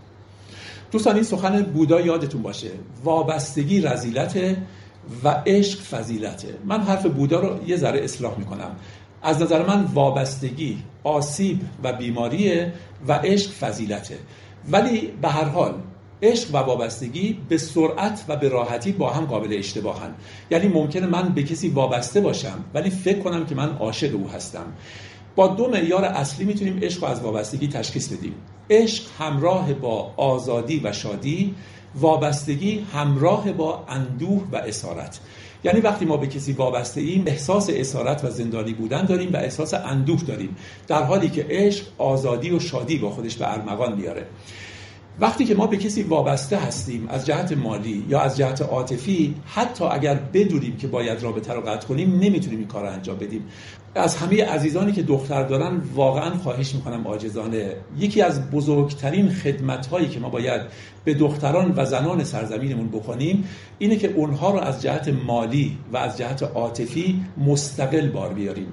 دوستان این سخن بودا یادتون باشه، وابستگی رذیلته و عشق فضیلته. من حرف بودا رو یه ذره اصلاح میکنم. از نظر من وابستگی آسیب و بیماریه و عشق فضیلته، ولی به هر حال عشق و وابستگی به سرعت و به راحتی با هم قابل اشتباهن. یعنی ممکنه من به کسی وابسته باشم ولی فکر کنم که من عاشق او هستم. با دو معیار اصلی میتونیم عشق رو از وابستگی تشخیص بدیم. عشق همراه با آزادی و شادی، وابستگی همراه با اندوه و اسارت. یعنی وقتی ما به کسی وابسته ایم احساس اسارت و زندانی بودن داریم و احساس اندوه داریم، در حالی که عشق آزادی و شادی با خودش به ارمغان میاره. وقتی که ما به کسی وابسته هستیم از جهت مالی یا از جهت عاطفی، حتی اگر بدونیم که باید رابطه رو قطع کنیم نمیتونیم این کار رو انجام بدیم. از همه عزیزانی که دختر دارن واقعا خواهش میکنم عاجزانه، یکی از بزرگترین خدمت‌هایی که ما باید به دختران و زنان سرزمینمون بکنیم اینه که اونها رو از جهت مالی و از جهت عاطفی مستقل بار بیاریم.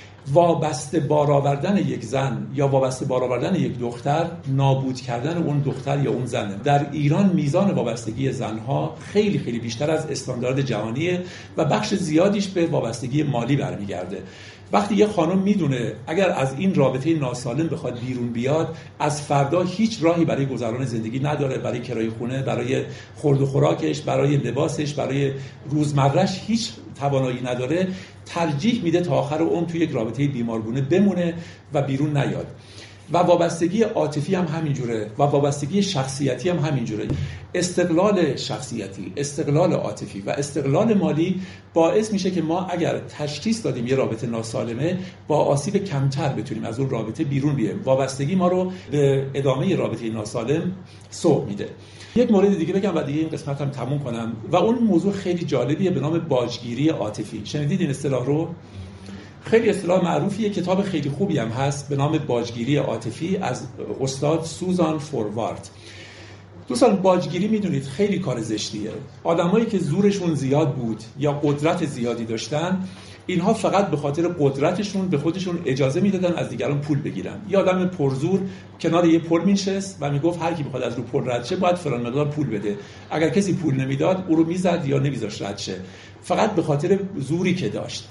وابسته بار آوردن یک زن یا وابسته بار آوردن یک دختر نابود کردن اون دختر یا اون زنه. در ایران میزان وابستگی زنها خیلی خیلی بیشتر از استاندارد جهانیه و بخش زیادیش به وابستگی مالی برمیگرده. وقتی یه خانم میدونه اگر از این رابطه ناسالم بخواد بیرون بیاد، از فردا هیچ راهی برای گذران زندگی نداره، برای کرایه خونه، برای خورد و خوراکش، برای لباسش، برای روزمرهش هیچ توانایی نداره، ترجیح میده تا آخر عمر توی یک رابطه بیمارگونه بمونه و بیرون نیاد. و وابستگی عاطفی هم همینجوره و وابستگی شخصیتی هم همینجوره. استقلال شخصیتی، استقلال عاطفی و استقلال مالی باعث میشه که ما اگر تشخیص دادیم یه رابطه ناسالمه با آسیب کمتر بتونیم از اون رابطه بیرون بیایم. وابستگی ما رو به ادامه رابطه ناسالم سوق میده. یک مورد دیگه بگم و دیگه این قسمت هم تموم کنم و اون موضوع خیلی جالبیه به نام باجگیری عاطفی. شنیدید این اصطلاح رو؟ خیلی اصطلاح معروفیه، کتاب خیلی خوبی هم هست به نام باجگیری عاطفی از استاد سوزان فوروارد. دوستان باجگیری میدونید خیلی کار زشتیه. آدمایی که زورشون زیاد بود یا قدرت زیادی داشتن، اینها فقط به خاطر قدرتشون به خودشون اجازه میدادن از دیگران پول بگیرن. یه آدم پرزور کنار یه پل میشست و میگفت هر کی بخواد از رو پل رد شه باید فلان مقدار پول بده. اگر کسی پول نمیداد او رو میزد یا نمیذاشت رد شه، فقط به خاطر زوری که داشت.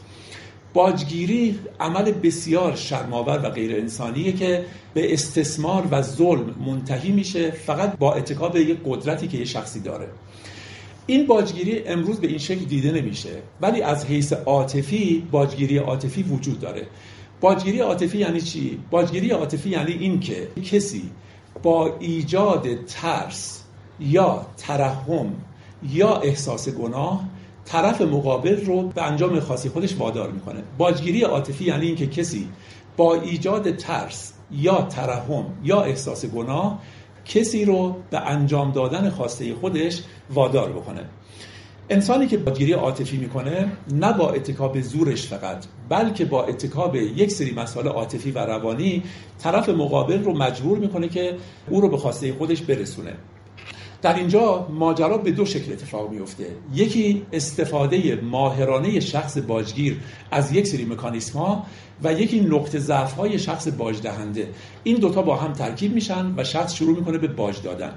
باجگیری عمل بسیار شرم‌آور و غیر انسانیه که به استثمار و ظلم منتهی میشه فقط با اتکا به یک قدرتی که یه شخصی داره. این باجگیری امروز به این شکل دیده نمیشه، ولی از حیث عاطفی باجگیری عاطفی وجود داره. باجگیری عاطفی یعنی چی؟ باجگیری عاطفی یعنی این که کسی با ایجاد ترس یا ترحم یا احساس گناه طرف مقابل رو به انجام خاصی خودش وادار میکنه. باجگیری عاطفی یعنی این که کسی با ایجاد ترس یا ترحم یا احساس گناه کسی رو به انجام دادن خواسته خودش وادار بکنه. انسانی که باجگیری عاطفی میکنه نه با اتکا به زورش فقط، بلکه با اتکا به یک سری مسائل عاطفی و روانی طرف مقابل رو مجبور میکنه که او رو به خواسته خودش برسونه. در اینجا ماجرا به دو شکل اتفاق میفته. یکی استفاده ماهرانه شخص باجگیر از یک سری مکانیزم‌ها و یکی نقطه ضعف‌های شخص باج دهنده. این دوتا با هم ترکیب میشن و شخص شروع میکنه به باج دادن.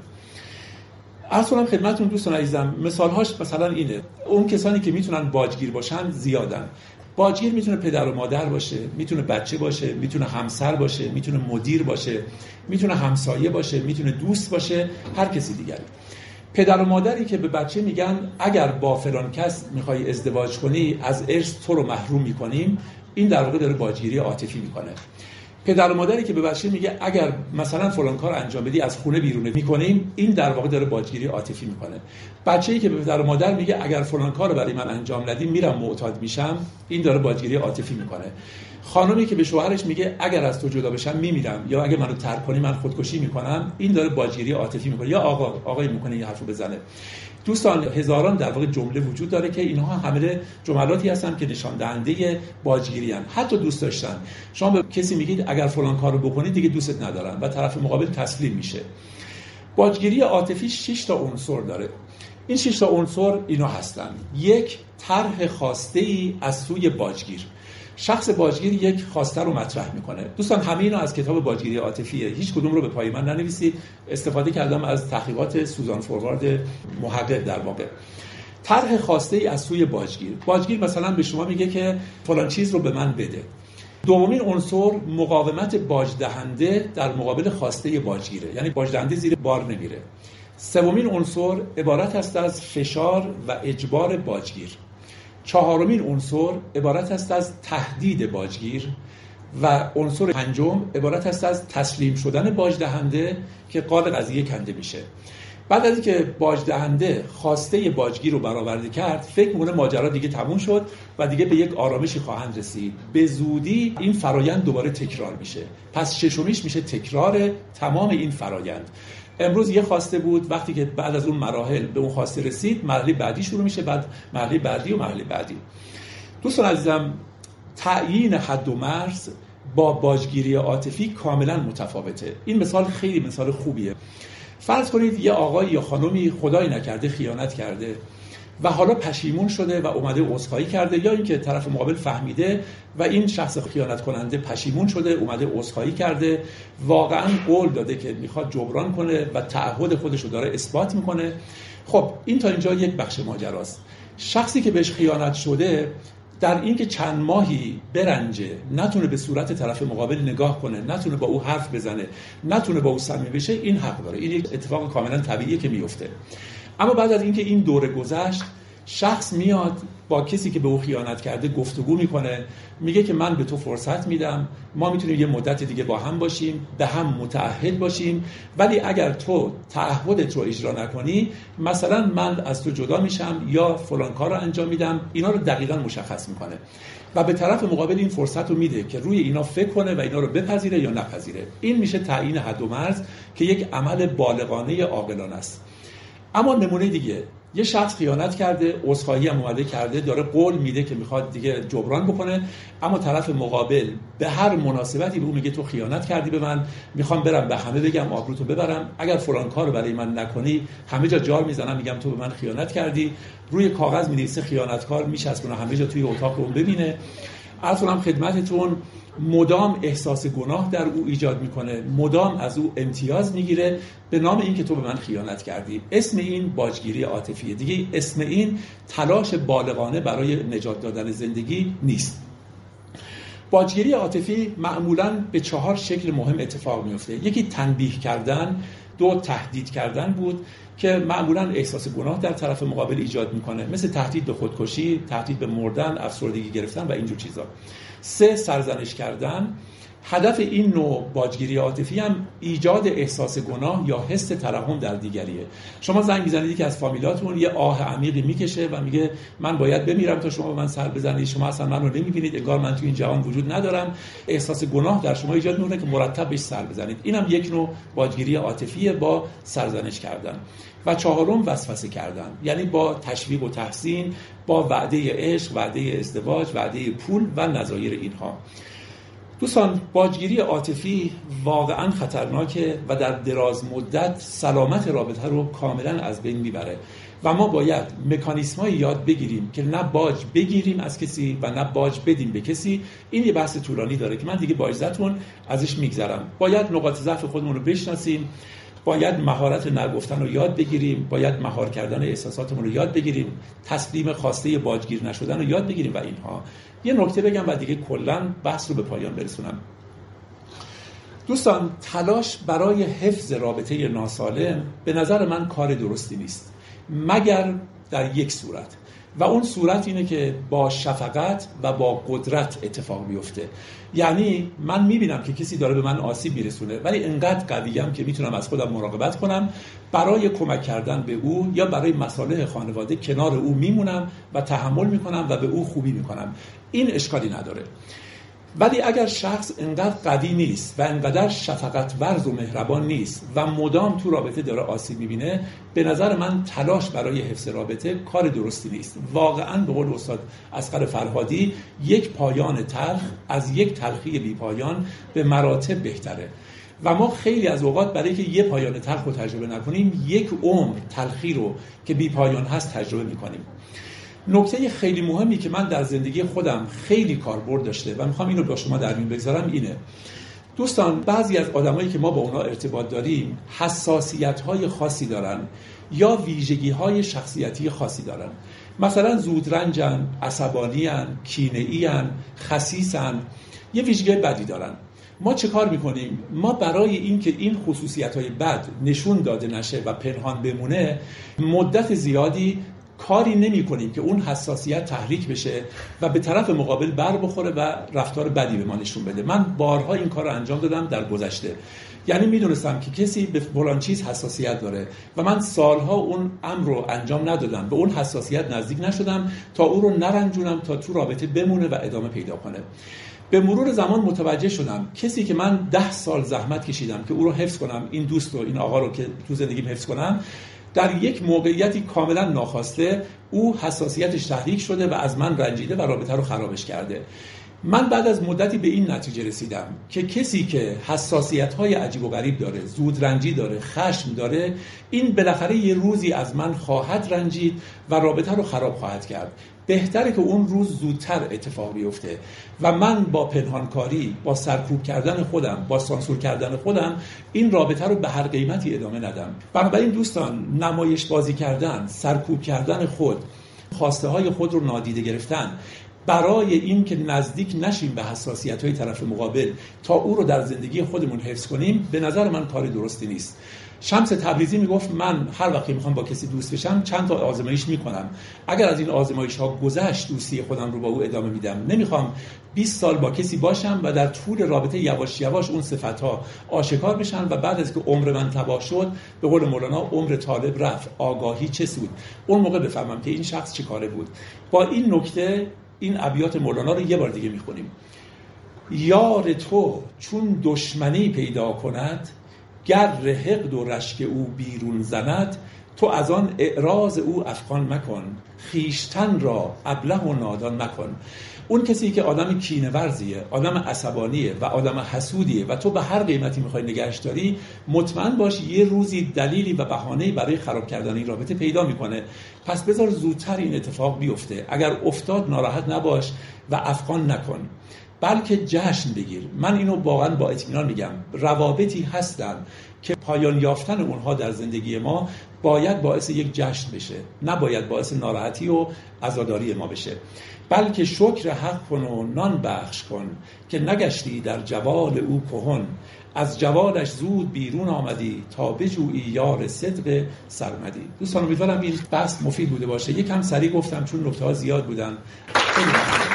اصلا خدمتتون دوستان عزیزم، مثالهاش مثلا اینه. اون کسانی که میتونن باجگیر باشن زیادن. باجگیر میتونه پدر و مادر باشه، میتونه بچه باشه، میتونه همسر باشه، میتونه مدیر باشه، میتونه همسایه باشه، میتونه دوست باشه، هر کسی دیگری. پدر و مادری که به بچه میگن اگر با فلان کس میخوای ازدواج کنی از ارث تو رو محروم میکنیم، این در واقع داره باجگیری عاطفی میکنه. پدر و مادری که به بچه میگه اگر مثلا فلان کار انجام بدی از خونه بیرون میکنیم، این در واقع داره باجگیری عاطفی میکنه. بچه‌ای که به پدر و مادر میگه اگر فلان کار رو برای من انجام ندی میرم معتاد میشم، این داره باجگیری عاطفی میکنه. خانمی که به شوهرش میگه اگر از تو جدا بشم میمیرم، یا اگر منو ترک کنی من خودکشی میکنم، این داره باجگیری عاطفی میکنه. یا آقای میکنه این حرفو بزنه. دوستان هزاران در واقع جمله وجود داره که اینها همه جملاتی هستن که نشان دهنده باجگیری ان. حتی دوست داشتن. شما به کسی میگید اگر فلان کارو بکنی دیگه دوستت ندارم و طرف مقابل تسلیم میشه. باجگیری عاطفی 6 تا عنصر داره. این 6 تا عنصر اینا هستن. یک، طرح خواسته ای از سوی باجگیر. شخص باجگیر یک خواسته رو مطرح میکنه. دوستان همه اینا از کتاب باجگیری عاطفیه، هیچ کدوم رو به پای من ننویسید. استفاده کردم از تحقیقات سوزان فوروارد محقق. در واقع طرح خواسته ای از سوی باجگیر مثلا به شما میگه که فلان چیز رو به من بده. دومین عنصر مقاومت باج دهنده در مقابل خواسته باجگیره، یعنی باج دهنده زیر بار نمیره. سومین عنصر عبارت است از فشار و اجبار باجگیر. چهارمین عنصر عبارت است از تهدید باجگیر و عنصر پنجم عبارت است از تسلیم شدن باج دهنده که قال قضیه کنده میشه. بعد از اینکه باج دهنده خواسته باجگیر رو برآورده کرد، فکر می‌کنه ماجرا دیگه تموم شد و دیگه به یک آرامشی خواهند رسید. به زودی این فرایند دوباره تکرار میشه. پس ششمیش میشه تکرار تمام این فرایند. امروز یه خواسته بود، وقتی که بعد از اون مراحل به اون خواسته رسید، مرحله بعدی شروع میشه، بعد مرحله بعدی و مرحله بعدی. دوستان عزیزم، تعیین حد و مرز با باجگیری عاطفی کاملا متفاوته. این مثال خیلی مثال خوبیه. فرض کنید یه آقای یا خانمی خدای نکرده خیانت کرده و حالا پشیمون شده و اومده عذرخواهی کرده، یا اینکه طرف مقابل فهمیده و این شخص خیانت کننده پشیمون شده اومده عذرخواهی کرده، واقعا قول داده که میخواد جبران کنه و تعهد خودش رو داره اثبات میکنه. خب این تا اینجا یک بخش ماجراست. شخصی که بهش خیانت شده در این که چند ماهی برنجه، نتونه به صورت طرف مقابل نگاه کنه، نتونه با او حرف بزنه، نتونه با او صمیمی بشه، این حق داره. این یک اتفاق کاملا طبیعیه که میفته. اما بعد از اینکه این دوره گذشت، شخص میاد با کسی که به او خیانت کرده گفتگو میکنه، میگه که من به تو فرصت میدم، ما میتونیم یه مدت دیگه با هم باشیم، به هم متعهد باشیم، ولی اگر تو تعهدت رو اجرا نکنی، مثلا من از تو جدا میشم یا فلان کار رو انجام میدم. اینا رو دقیقاً مشخص میکنه و به طرف مقابل این فرصت رو میده که روی اینا فکر کنه و اینا رو بپذیره یا نپذیره. این میشه تعیین حد و مرز که یک عمل بالغانه عاقلانه است. اما نمونه دیگه، یه شخص خیانت کرده، عذرخواهی هم اومده کرده، داره قول میده که میخواد دیگه جبران بکنه، اما طرف مقابل به هر مناسبتی به اون میگه تو خیانت کردی به من، میخوام برم به همه بگم آبروتو ببرم، اگر فلان کارو برای من نکنی همه جا جار میزنم میگم تو به من خیانت کردی. روی کاغذ مینویسه خیانتکار، میچسبونه همه جا توی اتاق اون ببینه. اصلا خدمتتون مدام احساس گناه در او ایجاد میکنه، مدام از او امتیاز میگیره به نام این که تو به من خیانت کردی. اسم این باجگیری عاطفیه دیگه، اسم این تلاش بالغانه برای نجات دادن زندگی نیست. باجگیری عاطفی معمولاً به 4 شکل مهم اتفاق میفته. یکی تنبیه کردن، 2 تهدید کردن بود که معمولاً احساس گناه در طرف مقابل ایجاد میکنه، مثل تهدید به خودکشی، تهدید به مردن، افسردگی گرفتن و اینجور چیزا. 3 سرزنش کردن هدف این نوع باجگیری عاطفی هم ایجاد احساس گناه یا حس ترحم در دیگریه. شما زنگ میزنید که از فامیلاتون یه آه عمیقی میکشه و میگه من باید بمیرم تا شما به من سر بزنید، شما اصلا منو نمیبینید، انگار من تو این جهان وجود ندارم. احساس گناه در شما ایجاد میکنه که مرتب بهش سر بزنید. اینم یک نوع باجگیری عاطفیه با سرزنش کردن. و چهارم وسوسه کردن، یعنی با تشویق و تحسین، با وعده عشق، وعده ازدواج، وعده پول و نظایر اینها. دوستان، باجگیری عاطفی واقعا خطرناکه و در دراز مدت سلامت رابطه رو کاملا از بین میبره و ما باید مکانیزم‌های یاد بگیریم که نه باج بگیریم از کسی و نه باج بدیم به کسی. این یه بحث طولانی داره که من دیگه با اجازهتون ازش میگذرم. باید نقاط ضعف خودمون رو بشناسیم، باید مهارت نگفتن رو یاد بگیریم، باید مهار کردن احساساتمون رو یاد بگیریم، تسلیم خواسته باجگیر نشدن رو یاد بگیریم و اینها. یه نکته بگم و دیگه کلاً بحث رو به پایان برسونم. دوستان، تلاش برای حفظ رابطه ناسالم به نظر من کار درستی نیست، مگر در یک صورت، و اون صورت اینه که با شفقت و با قدرت اتفاق بیفته. یعنی من میبینم که کسی داره به من آسیب میرسونه، ولی انقدر قویم که میتونم از خودم مراقبت کنم، برای کمک کردن به او یا برای مصالح خانواده کنار او میمونم و تحمل میکنم و به او خوبی میکنم. این اشکالی نداره. ولی اگر شخص انقدر قوی نیست و انقدر شفقت ورز و مهربان نیست و مدام تو رابطه داره آسیب میبینه، به نظر من تلاش برای حفظ رابطه کار درستی نیست. واقعا به قول استاد اصغر فرهادی، یک پایان تلخ از یک تلخی بی پایان به مراتب بهتره. و ما خیلی از اوقات برای که یه پایان تلخ رو تجربه نکنیم، یک عمر تلخی رو که بی پایان هست تجربه میکنیم. نکته خیلی مهمی که من در زندگی خودم خیلی کاربرد داشته و میخوام اینو با شما در میون بگذارم اینه: دوستان، بعضی از آدمایی که ما با اونا ارتباط داریم حساسیت‌های خاصی دارن یا ویژگی‌های شخصیتی خاصی دارن. مثلا زودرنجن، عصبانی‌ان، کینه‌ای‌ان، خسیسن، یه ویژگی بدی دارن. ما چه کار میکنیم؟ ما برای اینکه این خصوصیت‌های بد نشون داده نشه و پنهان بمونه، مدت زیادی کاری نمی کنیم که اون حساسیت تحریک بشه و به طرف مقابل بر بخوره و رفتار بدی به ما نشون بده. من بارها این کار رو انجام دادم در گذشته. یعنی میدونستم که کسی به فلان چیز حساسیت داره و من سالها اون امر رو انجام ندادم، به اون حساسیت نزدیک نشدم تا او رو نرنجونم، تا تو رابطه بمونه و ادامه پیدا کنه. به مرور زمان متوجه شدم کسی که من 10 سال زحمت کشیدم که او رو حفظ کنم، این دوست رو، این آقا رو که تو زندگیم حفظ کنم، در یک موقعیتی کاملا ناخواسته او حساسیتش تحریک شده و از من رنجیده و رابطه رو خرابش کرده. من بعد از مدتی به این نتیجه رسیدم که کسی که حساسیت‌های عجیب و غریب داره، زود رنجی داره، خشم داره، این بالاخره یه روزی از من خواهد رنجید و رابطه رو خراب خواهد کرد. بهتره که اون روز زودتر اتفاق بیفته و من با پنهانکاری، با سرکوب کردن خودم، با سانسور کردن خودم این رابطه رو به هر قیمتی ادامه ندم. بنابراین دوستان، نمایش بازی کردن، سرکوب کردن خود، خواسته های خود رو نادیده گرفتن برای این که نزدیک نشیم به حساسیت‌های طرف مقابل تا او رو در زندگی خودمون حفظ کنیم، به نظر من کار درستی نیست. شمس تبریزی میگفت من هر وقت میخوام با کسی دوست بشم چند تا آزمایش میکنم. اگر از این آزمایش ها گذشت، دوستی خودم رو با او ادامه میدم. نمیخوام 20 سال با کسی باشم و در طول رابطه یواش یواش اون صفت‌ها آشکار بشن و بعد از که عمر من تباه شد، به قول مولانا، عمر طالب رفت، آگاهی چه سود. اون موقع بفهمم که این شخص چه کاره بود. با این نکته این ابیات مولانا رو یه بار دیگه میخونیم: یار تو چون دشمنی پیدا کند، گر حقد و رشک او بیرون زند، تو از آن اعراض او افغان مکن، خیشتن را ابله و نادان مکن. اون کسی که آدم کینه ورزیه، آدم عصبانیه و آدم حسودیه و تو به هر قیمتی میخوای نگهش داری، مطمئن باش یه روزی دلیلی و بهانه‌ای برای خراب کردن این رابطه پیدا میکنه. پس بذار زودتر این اتفاق بیفته. اگر افتاد ناراحت نباش و افغان نکن، بلکه جشن بگیر. من اینو واقعا با اطمینان میگم، روابطی هستن که پایان یافتن اونها در زندگی ما باید باعث یک جشن بشه، نباید باعث ناراحتی و عزاداری ما بشه. بلکه شکر حق کن و نان بخش کن، که نگشتی در جوال او کهن. از جوالش زود بیرون آمدی، تا بجویی یار صدق سرمدی. دوستان، امیدوارم این بحث مفید بوده باشه. یکم سریع گفتم چون نکته‌ها زیاد بودن.